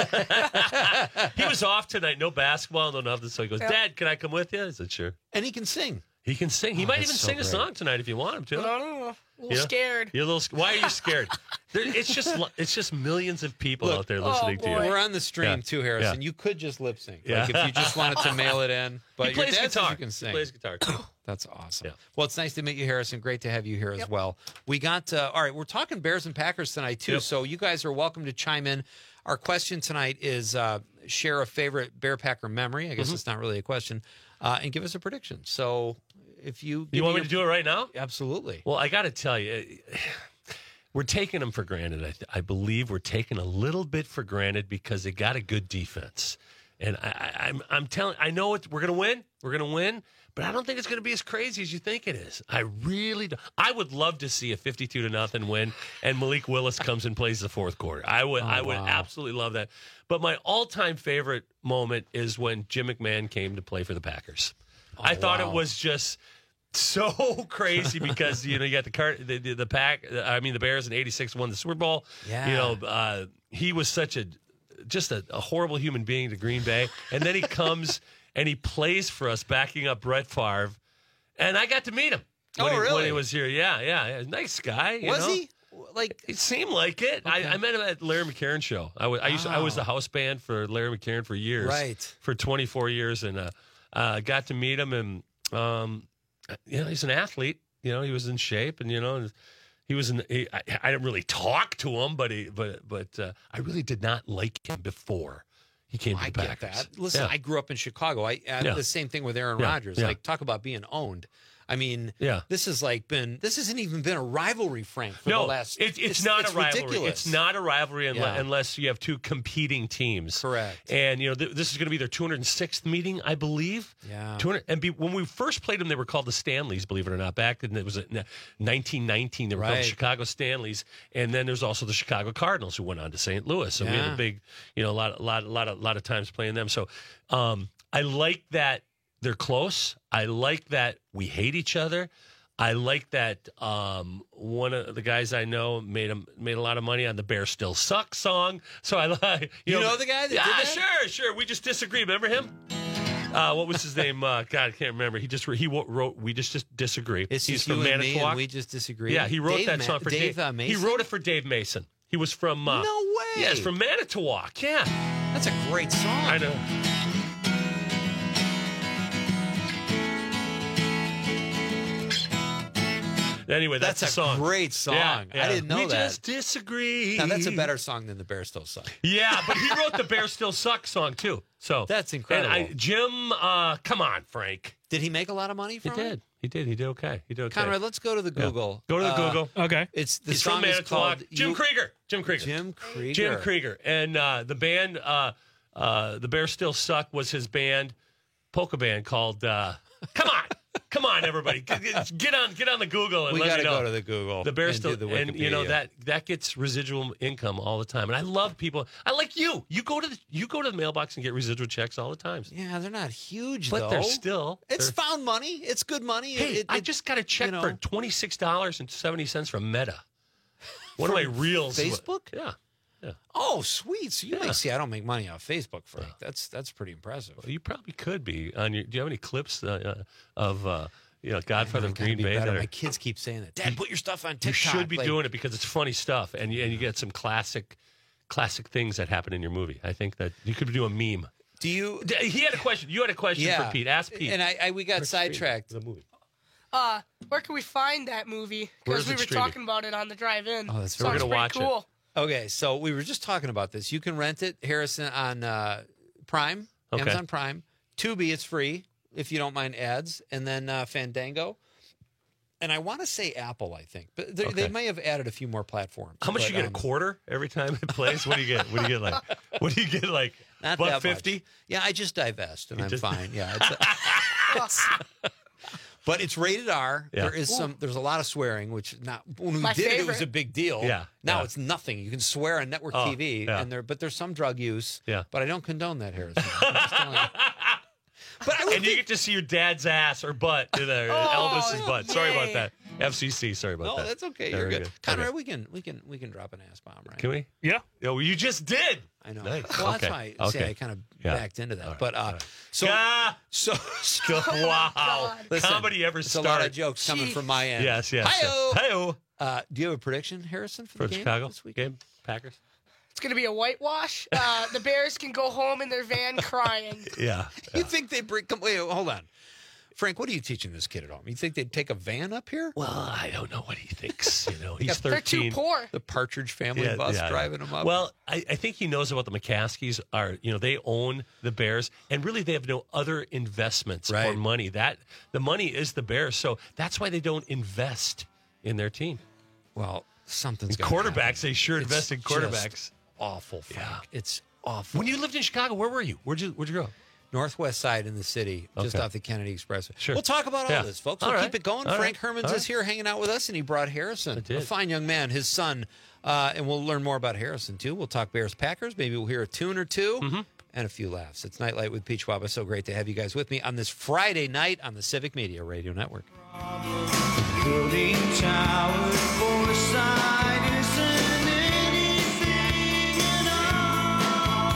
He was off tonight, no basketball, no nothing. So he goes, Yeah. Dad, can I come with you? I said, sure. And he can sing. He can sing. He Oh, might that's even so sing a great. song tonight if you want him to. I don't know. A little Yeah? scared. You're a little. sc- Why are you scared? There, it's just lo- it's just millions of people Look, out there oh, listening to you. We're on the stream Yeah. too, Harrison. Yeah. You could just lip sync. Yeah. Like if you just wanted to mail it in. But He your plays dad says guitar. you can sing. He plays guitar. Too. That's awesome. Yeah. Well, it's nice to meet you, Harrison. Great to have you here as well. We got, uh, all right, we're talking Bears and Packers tonight, too. Yep. So you guys are welcome to chime in. Our question tonight is uh, share a favorite Bear Packer memory. I guess Mhm. it's not really a question. Uh, and give us a prediction. So if you. You want me to do it right now? Absolutely. Well, I got to tell you, we're taking them for granted. I, I believe we're taking a little bit for granted because they got a good defense. And I, I, I'm, I'm telling, I know it, we're going to win. We're going to win. But I don't think it's going to be as crazy as you think it is. I really do. I would love to see a fifty-two to nothing win, and Malik Willis comes and plays the fourth quarter. I would, Oh, I would wow. absolutely love that. But my all-time favorite moment is when Jim McMahon came to play for the Packers. I thought wow. it was just so crazy because you know you got the cart, the, the the pack. I mean the Bears in eighty-six won the Super Bowl. Yeah. You know uh, he was such a just a, a horrible human being to Green Bay. And then he comes and he plays for us, backing up Brett Favre. And I got to meet him. When Oh, he, really? When he was here. Yeah, yeah. yeah. Nice guy. You Was know? he? Like it seemed like it. I, I met him at Larry McCarron show. I was I used to, I was the house band for Larry McCarron for years, Right. For twenty-four years, and uh, uh, got to meet him. And um, you know, he's an athlete. You know, he was in shape, and you know, he was. In, he, I, I didn't really talk to him, but he, but but uh, I really did not like him before he came to I the get Packers. that. Listen, Yeah. I grew up in Chicago. I, I Yeah. the same thing with Aaron Yeah. Rodgers. Yeah. Like, talk about being owned. I mean, Yeah. this has like been this hasn't even been a rivalry, Frank, for no, the last. it, it's, not it's a rivalry. ridiculous. It's not a rivalry unle- Yeah. unless you have two competing teams. Correct. And you know, th- this is going to be their two hundred sixth meeting, I believe. Yeah. two hundred and be, when we first played them, they were called the Stanleys. Believe it or not, back in it was in nineteen nineteen. They were called Right. the Chicago Stanleys, and then there's also the Chicago Cardinals, who went on to Saint Louis. So we had Yeah. a big, you know, a lot, a lot, a lot of, lot of times playing them. So um, I like that they're close. I like that we hate each other. I like that um, one of the guys I know made a, made a lot of money on the Bear Still Suck song. So I like you, You know the guy that did yeah, that? sure, sure. We just disagree. Remember him? Uh, what was his name? Uh, God, I can't remember. He just he wrote. We just just disagree. It's He's just from you and me, Manitowoc. and we just disagree. Yeah, he wrote Dave that Ma- song for Dave, Dave. uh, he Mason? wrote it for Dave Mason. He was from. Uh, No way. Yeah, he's from Manitowoc. Yeah, That's a great song. I know. Anyway, that's, That's the a song. great song. Yeah, I yeah. didn't know we that. just disagree. Now that's a better song than the Bear Still Suck. Yeah, but he wrote the Bear Still Suck song too. So That's incredible. And I, Jim, uh, come on, Frank. Did he make a lot of money He from it? did. He did. He did okay. He did okay. Conrad, let's go to the Yeah. Google. Go to the Uh, Google. Okay. It's the He's song from is Manitowoc. called Jim You- Krieger. Jim Krieger. Jim Krieger. Jim Krieger. And uh, the band, uh, uh, the Bear Still Suck, was his band, polka band called. Uh, come on, come on, everybody, get, get on, get on the Google and We let got me to know. go to the Google. The Bear and Still, do the and you know Wikipedia. that that gets residual income all the time. And I love people. I like you. You go to the you go to the mailbox and get residual checks all the time. Yeah, they're not huge, But though. they're still. It's they're- found money. It's good money. Hey, It- I it- just got a check you know. for twenty six dollars and seventy cents from Meta. One of my From reels. Facebook? Yeah. Yeah. Oh, sweet. So you Yeah. make see. I don't make money off Facebook, Frank. That's that's pretty impressive. Well, you probably could be on your. Do you have any clips uh, uh, of uh, you know Godfather I of gotta Green be Bay? better. That are- My kids keep saying that. Dad, put your stuff on TikTok. you should be Like, doing it because it's funny stuff, and you, and you get some classic, classic things that happen in your movie. I think that you could do a meme. Do you? He had a question. You had a question Yeah. for Pete. Ask Pete. And I, I we got sidetracked. The movie. Uh, where can we find that movie? Where's Because we it were streaming? talking about it on the drive-in. Oh, that's Sounds we're gonna pretty watch cool. it. Okay, so we were just talking about this. You can rent it, Harrison, on uh, Prime, Okay. Amazon Prime. Tubi, it's free if you don't mind ads, and then uh, Fandango. And I want to say Apple, I think, but they, they Okay. may have added a few more platforms. How much but, you get um, a quarter every time it plays? What do you get? What do you get like? What do you get like? Not buck that fifty? much. Yeah, I just divest and You I'm just- fine. Yeah, it's, it's- but it's rated R. Yeah. There is some. There's a lot of swearing, which not when we My did it, it was favorite. a big deal. Yeah, Now yeah. it's nothing. You can swear on network Oh, T V, yeah. and there, but there's some drug use. Yeah. But I don't condone that, Harrison. I'm just telling you. But I would And you get to see your dad's ass or butt in there, Oh, Elvis's butt. Sorry about yay. that. F C C. Sorry about No, that. that's okay. Very You're good. Conrad, Okay. we can we can we can drop an ass bomb, right? Can we? Yeah. Oh, well, you just did. I know. Nice. Well, Okay. that's why see, Okay. I kind of Yeah. backed into that. All right. But uh, All right. so Ah! so, wow. God. Listen, Comedy ever it's start? a lot of jokes coming Gee. from my end. Yes, yes. Hi-yo. Hi-yo. Uh, do you have a prediction, Harrison, for, For the game Chicago this week? game, Packers. It's going to be a whitewash. Uh, the Bears can go home in their van crying. Yeah. You think they bring? Come, wait, hold on, Frank. What are you teaching this kid at home? You think they'd take a van up here? Well, I don't know what he thinks. You know, he's They're too thirteen. poor. The Partridge Family Yeah, bus yeah, driving yeah. him up. Well, I, I think he knows about the McCaskies. Are you know they own the Bears, and really they have no other investments or Right. money. That the money is the Bears, so that's why they don't invest in their team. well, something's And gotta quarterbacks, happen. they sure It's invest in quarterbacks. just awful, Frank. Yeah. It's awful. When you lived in Chicago, where were you? Where'd you Where'd you grow up? Northwest side in the city, just Okay. off the Kennedy Expressway. Sure. We'll talk about all Yeah. this, folks. All We'll right. keep it going. All Frank right. Hermans All is right. here hanging out with us, and he brought Harrison, did. a fine young man, his son. Uh, and we'll learn more about Harrison, too. We'll talk Bears Packers. Maybe we'll hear a tune or two Mm-hmm. and a few laughs. It's Nightlight with Pete Schwab. It's so great to have you guys with me on this Friday night on the Civic Media Radio Network. Building towers for a side isn't anything at all.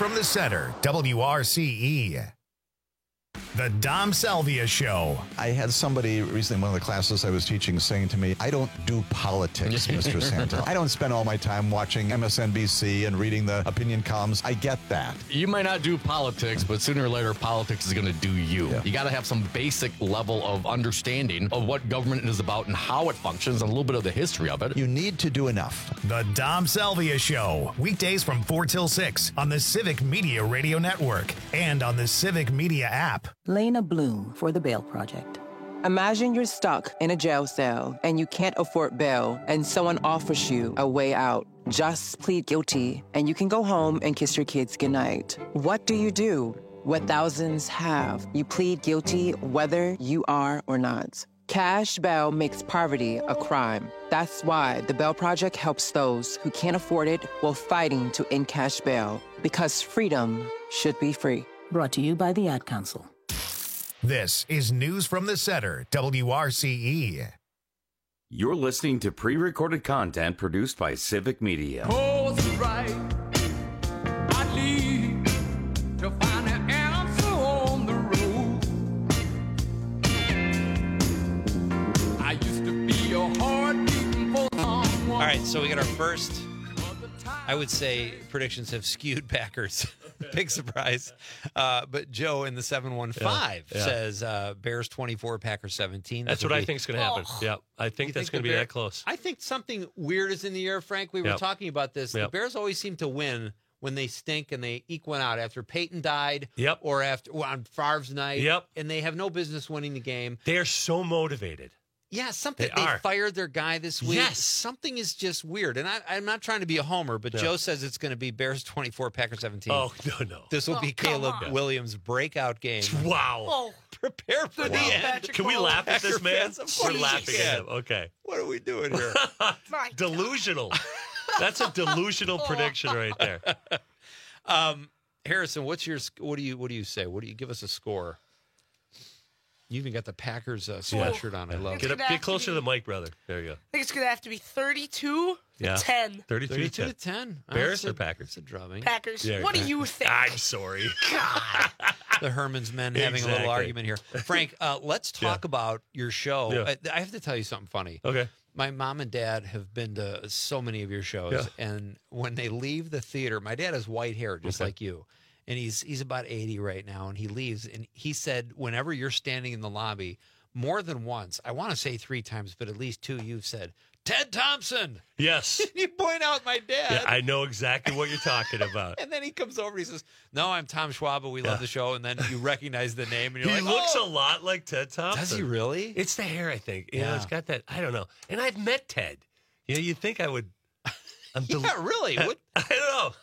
from the Center, W R C E. The Dom Salvia Show. I had somebody recently in one of the classes I was teaching saying to me, I don't do politics, Mister Santel. I don't spend all my time watching M S N B C and reading the opinion columns. I get that. You might not do politics, but sooner or later, politics is going to do you. Yeah. You got to have some basic level of understanding of what government is about and how it functions and a little bit of the history of it. You need to do enough. The Dom Salvia Show. Weekdays from four till six on the Civic Media Radio Network and on the Civic Media app. Lena Bloom for the Bail Project. Imagine you're stuck in a jail cell and you can't afford bail and someone offers you a way out. Just plead guilty and you can go home and kiss your kids goodnight. What do you do? What thousands have. You plead guilty whether you are or not. Cash bail makes poverty a crime. That's why the Bail Project helps those who can't afford it while fighting to end cash bail. Because freedom should be free. Brought to you by the Ad Council. This is News from the Center, W R C E. You're listening to pre-recorded content produced by Civic Media. Pose right. I need to find an answer on the road. I used to be a heart beating for someone. All right, so we got our first, I would say predictions have skewed Packers. Big surprise. Uh, but Joe in the seven one five Yeah, yeah. says uh, Bears twenty-four, Packers seventeen. That's what I think is going to happen. Oh. Yeah, I think You that's think going to the be Bear- that close. I think something weird is in the air, Frank. We were Yep. talking about this. The Yep. Bears always seem to win when they stink and they eke one out after Peyton died Yep. or after well, on Favre's night. Yep. And they have no business winning the game. They are so motivated. Yeah, something. They They, are. fired their guy this week. Yes. Something is just weird. And I, I'm not trying to be a homer, but No. Joe says it's going to be Bears twenty-four, Packers seventeen. Oh, no, no. This will Oh, be come Caleb on. Williams' breakout game. Wow. Oh, Prepare for the end. Can we laugh at this Packer man? fans, of We're course laughing we at can. him. Okay. What are we doing here? Delusional. That's a delusional prediction right there. Um, Harrison, what's your sc- what do you what do you say? What do you give us a score? You even got the Packers uh, sweatshirt on. I love Get, it. up, get closer to the mic, brother. There you go. I think it's going to have to be thirty-two Yeah. to ten. thirty-two, thirty-two to to ten. Oh, Bears that's a- or Packers? It's a drubbing. Packers. Yeah, what do yeah. you think? I'm sorry. The Herman's men having a Exactly. little argument here. Frank, uh, let's talk Yeah. about your show. Yeah. I, I have to tell you something funny. Okay. My mom and dad have been to so many of your shows, Yeah. and when they leave the theater, my dad has white hair just Okay. like you, and he's he's about eighty right now, and he leaves, and he said whenever you're standing in the lobby, more than once, I want to say three times, but at least two, you've said Ted Thompson. Yes. You point out my dad. Yeah, I know exactly what you're talking about. And then he comes over and he says, "No, I'm Tom Schwab, we Yeah. love the show." And then you recognize the name, and you're He like, looks "Oh." a lot like Ted Thompson. Does he really? It's the hair, I think. You know, Yeah. it's got that. I don't know. And I've met Ted. You know, you'd think I would. I'm del- Yeah, really? What? I don't know.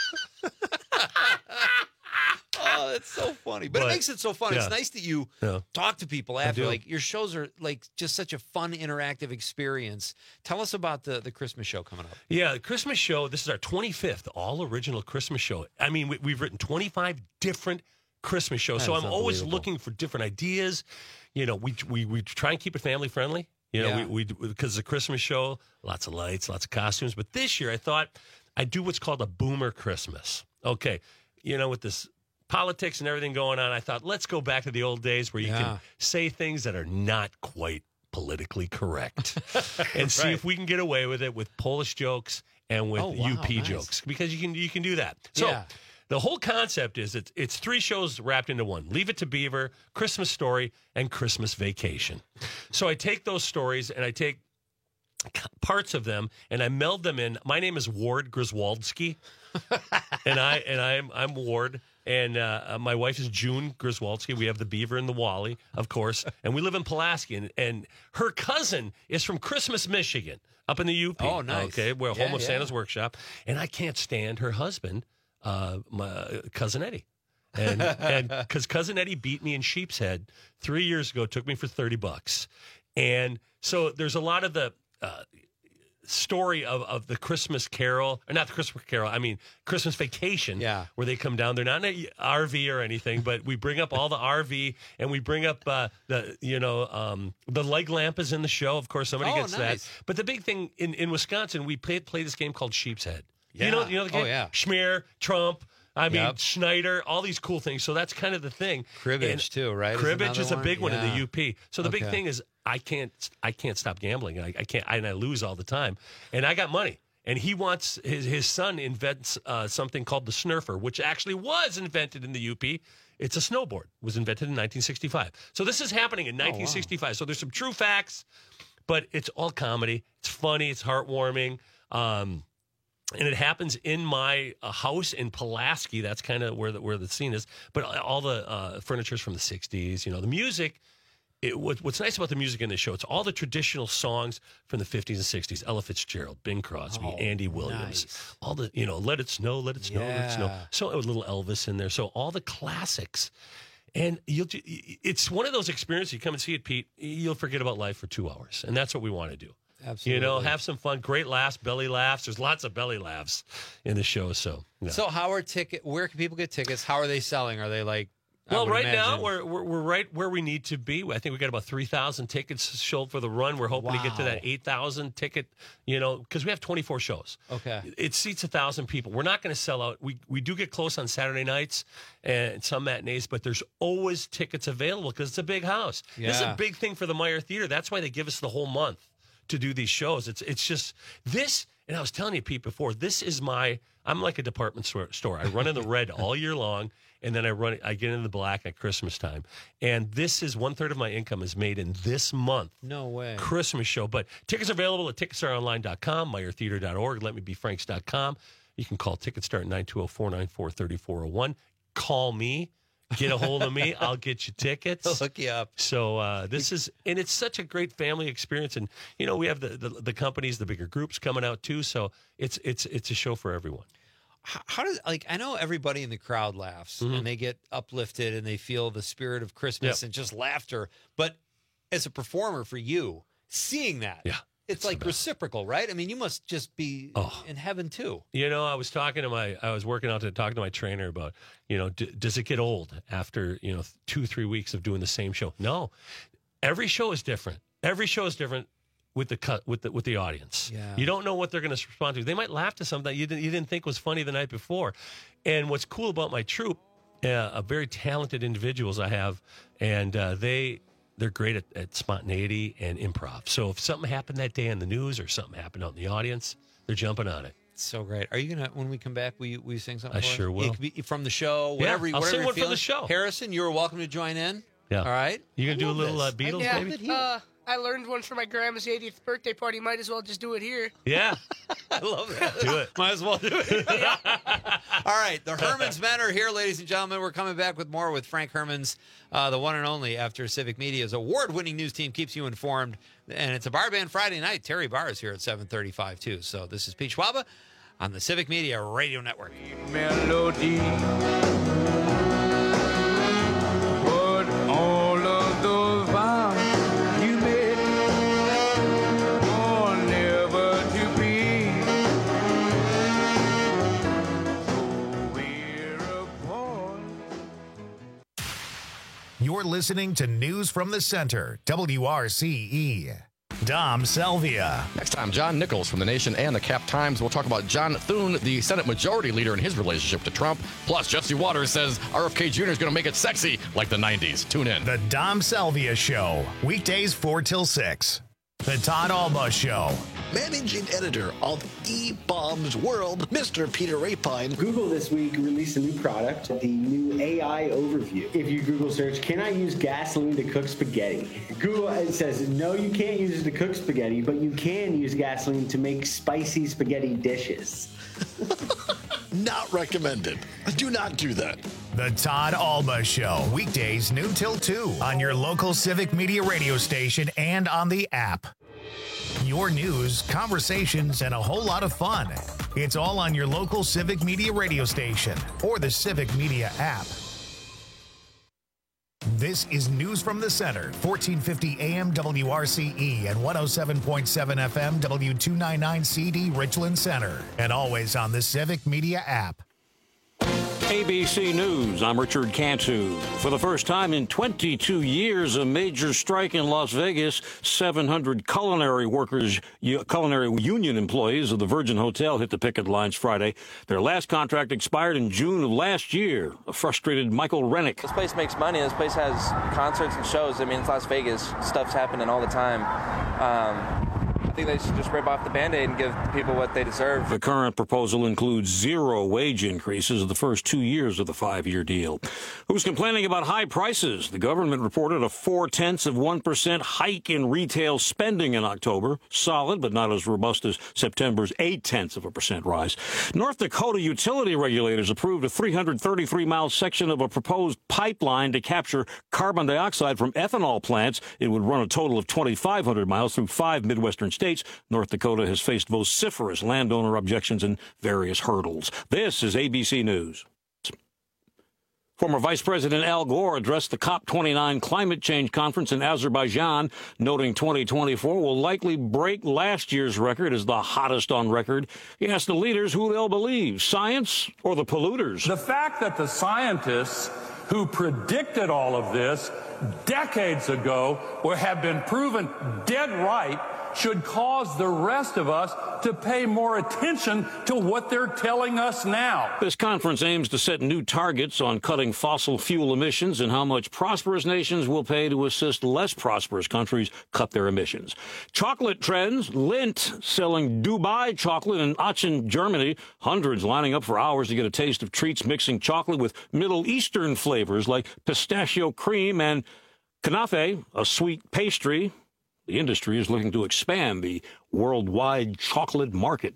Oh, that's so funny. But, But- it makes it so fun. yeah. It's nice that you Yeah. talk to people after. do. Like your shows are like just such a fun, interactive experience. Tell us about the the Christmas show coming up. Yeah, the Christmas show. This is our twenty-fifth all original Christmas show. I mean, we, we've written twenty-five different Christmas shows, That so is I'm always unbelievable. looking for different ideas. You know, we we we try and keep it family friendly. You know, Yeah. we we because the Christmas show, lots of lights, lots of costumes. But this year, I thought I'd do what's called a boomer Christmas. Okay, you know, with this politics and everything going on, I thought let's go back to the old days where you Yeah. can say things that are not quite politically correct and see Right. if we can get away with it with Polish jokes and with Oh, wow, U P nice. jokes because you can you can do that. So Yeah. the whole concept is it's it's three shows wrapped into one. Leave It to Beaver, Christmas Story, and Christmas Vacation. So I take those stories and I take parts of them and I meld them in. My name is Ward Griswoldski, and I and I'm I'm Ward. And uh, my wife is June Griswoldski. We have the Beaver and the Wally, of course. And we live in Pulaski. And, and her cousin is from Christmas, Michigan, up in the U P. Oh, nice. Okay, we're Yeah, home of yeah. Santa's Workshop. And I can't stand her husband, uh, my cousin Eddie. And and because cousin Eddie beat me in Sheep's Head three years ago, took me for thirty bucks. And so there's a lot of the uh, story of, of the Christmas Carol, or not the Christmas Carol, I mean Christmas Vacation, Yeah. where they come down. They're not in a R V or anything, but we bring up all the R V and we bring up uh, the, you know, um, the leg lamp is in the show. Of course, somebody Oh, gets nice. that. But the big thing in, in Wisconsin, we play, play this game called Sheep's Head. Yeah. You know, you know the game? Oh, yeah. Schmear, Trump. I mean, Yep. Schneider, all these cool things. So that's kind of the thing. Cribbage, And too, right? Is Cribbage another is a one? big one in the Yeah. U P. So the big Okay. thing is I can't I can't stop gambling. I, I can't, and I lose all the time. And I got money. And he wants, his, his son invents uh, something called the Snurfer, which actually was invented in the U P. It's a snowboard. It was invented in nineteen sixty-five. So this is happening in nineteen sixty-five. So there's some true facts, but it's all comedy. It's funny. It's heartwarming. Um, and it happens in my uh, house in Pulaski. That's kind of where the, where the scene is. But all the uh, furniture is from the sixties. You know, the music. It, what, what's nice about the music in this show, it's all the traditional songs from the fifties and sixties. Ella Fitzgerald, Bing Crosby, Oh, Andy Williams. nice. All the, you know, Let It Snow, Let It Snow, Let It Snow. Yeah. So a little Elvis in there. So all the classics. And you'll, it's one of those experiences. You come and see it, Pete, you'll forget about life for two hours. And that's what we want to do. Absolutely. You know, have some fun. Great laughs, belly laughs. There's lots of belly laughs in the show. So, yeah. So how are ticket? Where can people get tickets? How are they selling? Are they like? I Well, would right now imagine- we're, we're we're right where we need to be. I think we got about three thousand tickets sold for the run. We're hoping to get to that Wow. eight thousand ticket. You know, because we have twenty-four shows. Okay. It seats a thousand people. We're not going to sell out. We we do get close on Saturday nights and some matinees, but there's always tickets available because it's a big house. This is Yeah. a big thing for the Meyer Theater. That's why they give us the whole month to do these shows. It's it's just this. And I was telling you, Pete, before, this is my. I'm like a department store. store. I run in the red all year long. And then I run, I get into the black at Christmas time. And this is one third of my income is made in this month. No way. Christmas show. But tickets are available at tickets are online dot com, meyer theater dot org, let me be franks dot com. You can call Ticketstart at nine two zero, four nine four, three four zero one. Call me. Get a hold of me. I'll get you tickets. I'll hook you up. So uh, this is, and it's such a great family experience. And, you know, we have the, the, the companies, the bigger groups coming out too. So it's, it's, it's a show for everyone. How, how does like I know everybody in the crowd laughs Mhm. and they get uplifted and they feel the spirit of Christmas Yep. and just laughter. But as a performer, for you, seeing that, yeah, it's like reciprocal, right? I mean, you must just be Oh. in heaven too. You know, I was talking to my, I was working out to talk to my trainer about, you know, d- does it get old after, you know, two, three weeks of doing the same show? No, every show is different. Every show is different with the cut, with the, with the audience. Yeah. You don't know what they're going to respond to. They might laugh to something that you didn't, you didn't think was funny the night before. And what's cool about my troupe, uh, a very talented individuals I have, and uh, they, they're great at, at spontaneity and improv. So if something happened that day in the news or something happened out in the audience, they're jumping on it. So great. Are you gonna when we come back? Will you, will you sing something? I for us? sure will. It could be from the show. Yeah, Whatever. I'll whatever sing you're one from the feeling. show. Harrison, you're welcome to join in. Yeah. All right. You gonna I do a love little uh, this. Beatles, yeah, baby? uh, I learned one for my grandma's eightieth birthday party. Might as well just do it here. Yeah. I love that. Do it. Might as well do it. All right. The Hermans Men are here, ladies and gentlemen. We're coming back with more with Frank Hermans, uh, the one and only, after Civic Media's award-winning news team keeps you informed. And it's a Bar Band Friday night. Terry Barr is here at seven thirty-five, too. So this is Pete Schwaba on the Civic Media Radio Network. Melody. But all of those vows you made are never to be. So we're apart. You're listening to News from the Center, W R C E. Dom Selvia. Next time, John Nichols from The Nation and the Cap Times. We'll talk about John Thune, the Senate Majority Leader, and his relationship to Trump. Plus, Jesse Waters says R F K Junior is going to make it sexy like the nineties. Tune in. The Dom Selvia Show, weekdays four till six. The Todd Alba Show. Managing editor of E-Bombs World, Mister Peter Rapine. Google this week released a new product, the new A I Overview. If you Google search, can I use gasoline to cook spaghetti? Google it says, no, you can't use it to cook spaghetti, but you can use gasoline to make spicy spaghetti dishes. Not recommended. Do not do that. The Todd Alba Show, weekdays noon till two on your local Civic Media radio station and on the app. Your news, conversations, and a whole lot of fun. It's all on your local Civic Media radio station or the Civic Media app. This is News from the Center, fourteen fifty A M W R C E and one oh seven point seven F M W two ninety-nine C D Richland Center, and always on the Civic Media app. A B C News, I'm Richard Cantu. For the first time in twenty-two years, a major strike in Las Vegas. seven hundred culinary workers, culinary union employees of the Virgin Hotel hit the picket lines Friday. Their last contract expired in June of last year. A frustrated Michael Rennick. This place makes money. This place has concerts and shows. I mean, it's Las Vegas. Stuff's happening all the time. Um, I think they should just rip off the Band-Aid and give people what they deserve. The current proposal includes zero wage increases the first two years of the five-year deal. Who's complaining about high prices? The government reported a four-tenths of one percent hike in retail spending in October. Solid, but not as robust as September's eight-tenths of a percent rise. North Dakota utility regulators approved a three hundred thirty-three mile section of a proposed pipeline to capture carbon dioxide from ethanol plants. It would run a total of twenty-five hundred miles through five Midwestern states. North Dakota has faced vociferous landowner objections and various hurdles. This is A B C News. Former Vice President Al Gore addressed the COP twenty-nine climate change conference in Azerbaijan, noting twenty twenty-four will likely break last year's record as the hottest on record. He asked the leaders who they'll believe, science or the polluters. The fact that the scientists who predicted all of this decades ago or have been proven dead right should cause the rest of us to pay more attention to what they're telling us now. This conference aims to set new targets on cutting fossil fuel emissions and how much prosperous nations will pay to assist less prosperous countries cut their emissions. Chocolate trends, Lindt selling Dubai chocolate in Aachen, Germany. Hundreds lining up for hours to get a taste of treats mixing chocolate with Middle Eastern flavors like pistachio cream and kanafe, a sweet pastry. The industry is looking to expand the worldwide chocolate market.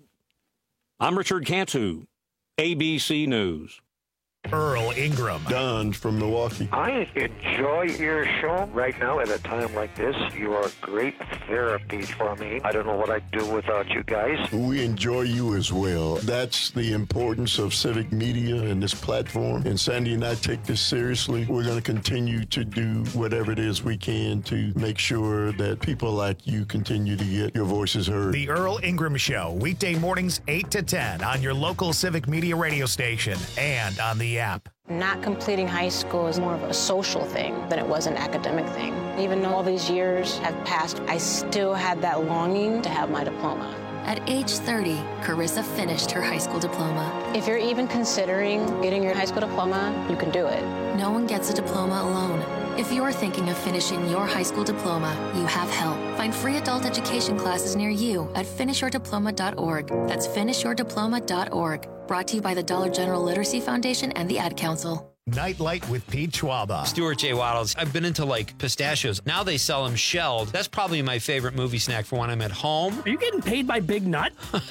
I'm Richard Cantu, A B C News. Earl Ingram. Don from Milwaukee. I enjoy your show right now at a time like this. You are great therapy for me. I don't know what I'd do without you guys. We enjoy you as well. That's the importance of civic media and this platform. And Sandy and I take this seriously. We're going to continue to do whatever it is we can to make sure that people like you continue to get your voices heard. The Earl Ingram Show, weekday mornings eight to ten on your local civic media radio station and on the app. Not completing high school is more of a social thing than it was an academic thing. Even though all these years have passed, I still had that longing to have my diploma. At age thirty, Carissa finished her high school diploma. If you're even considering getting your high school diploma, you can do it. No one gets a diploma alone. If you're thinking of finishing your high school diploma, you have help. Find free adult education classes near you at finish your diploma dot org. That's finish your diploma dot org. Brought to you by the Dollar General Literacy Foundation and the Ad Council. Nightlight with Pete Schwaba. Stuart J. Waddles. I've been into like pistachios. Now they sell them shelled. That's probably my favorite movie snack for when I'm at home. Are you getting paid by Big Nut?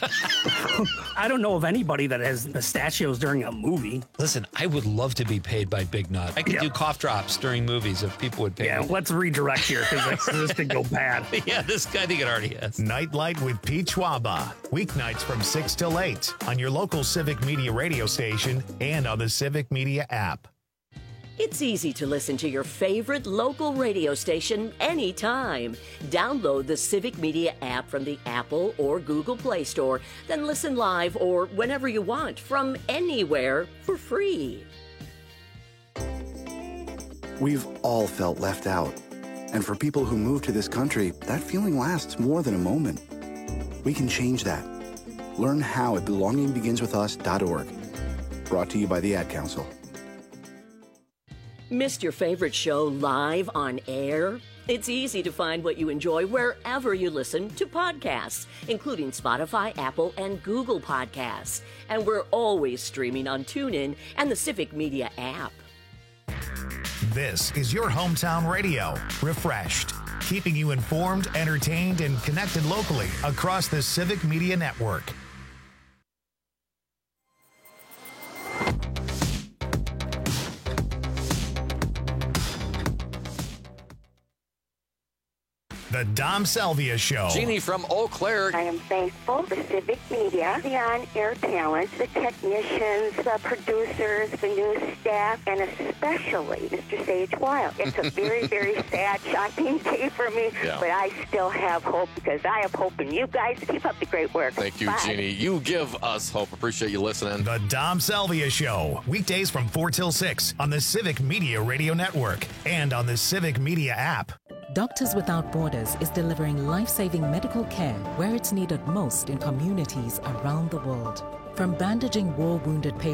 I don't know of anybody that has pistachios during a movie. Listen, I would love to be paid by Big Nut. I could yeah. do cough drops during movies if people would pay yeah, me. Let's redirect here because this could go bad. Yeah, this I think it already has. Nightlight with Pete Schwaba. Weeknights from six till eight on your local Civic Media radio station and on the Civic Media app. It's easy to listen to your favorite local radio station anytime. Download the Civic Media app from the Apple or Google Play Store, then listen live or whenever you want from anywhere for free. We've all felt left out. And for people who move to this country, that feeling lasts more than a moment. We can change that. Learn how at belonging begins with us dot org. Brought to you by the Ad Council. Missed your favorite show live on air? It's easy to find what you enjoy wherever you listen to podcasts, including Spotify, Apple, and Google Podcasts. And we're always streaming on TuneIn and the Civic Media app. This is your hometown radio, refreshed, keeping you informed, entertained, and connected locally across the Civic Media Network. The Dom Salvia Show. Jeannie from Eau Claire. I am thankful for Civic Media, the on-air talent, the technicians, the producers, the news staff, and especially Mister Sage Wild. It's a very, very sad, shocking day for me, Yeah. but I still have hope because I have hope in you guys. Keep up the great work. Thank you, Bye. Jeannie. You give us hope. Appreciate you listening. The Dom Salvia Show. Weekdays from four till six on the Civic Media Radio Network and on the Civic Media app. Doctors Without Borders is delivering life-saving medical care where it's needed most in communities around the world. From bandaging war-wounded patients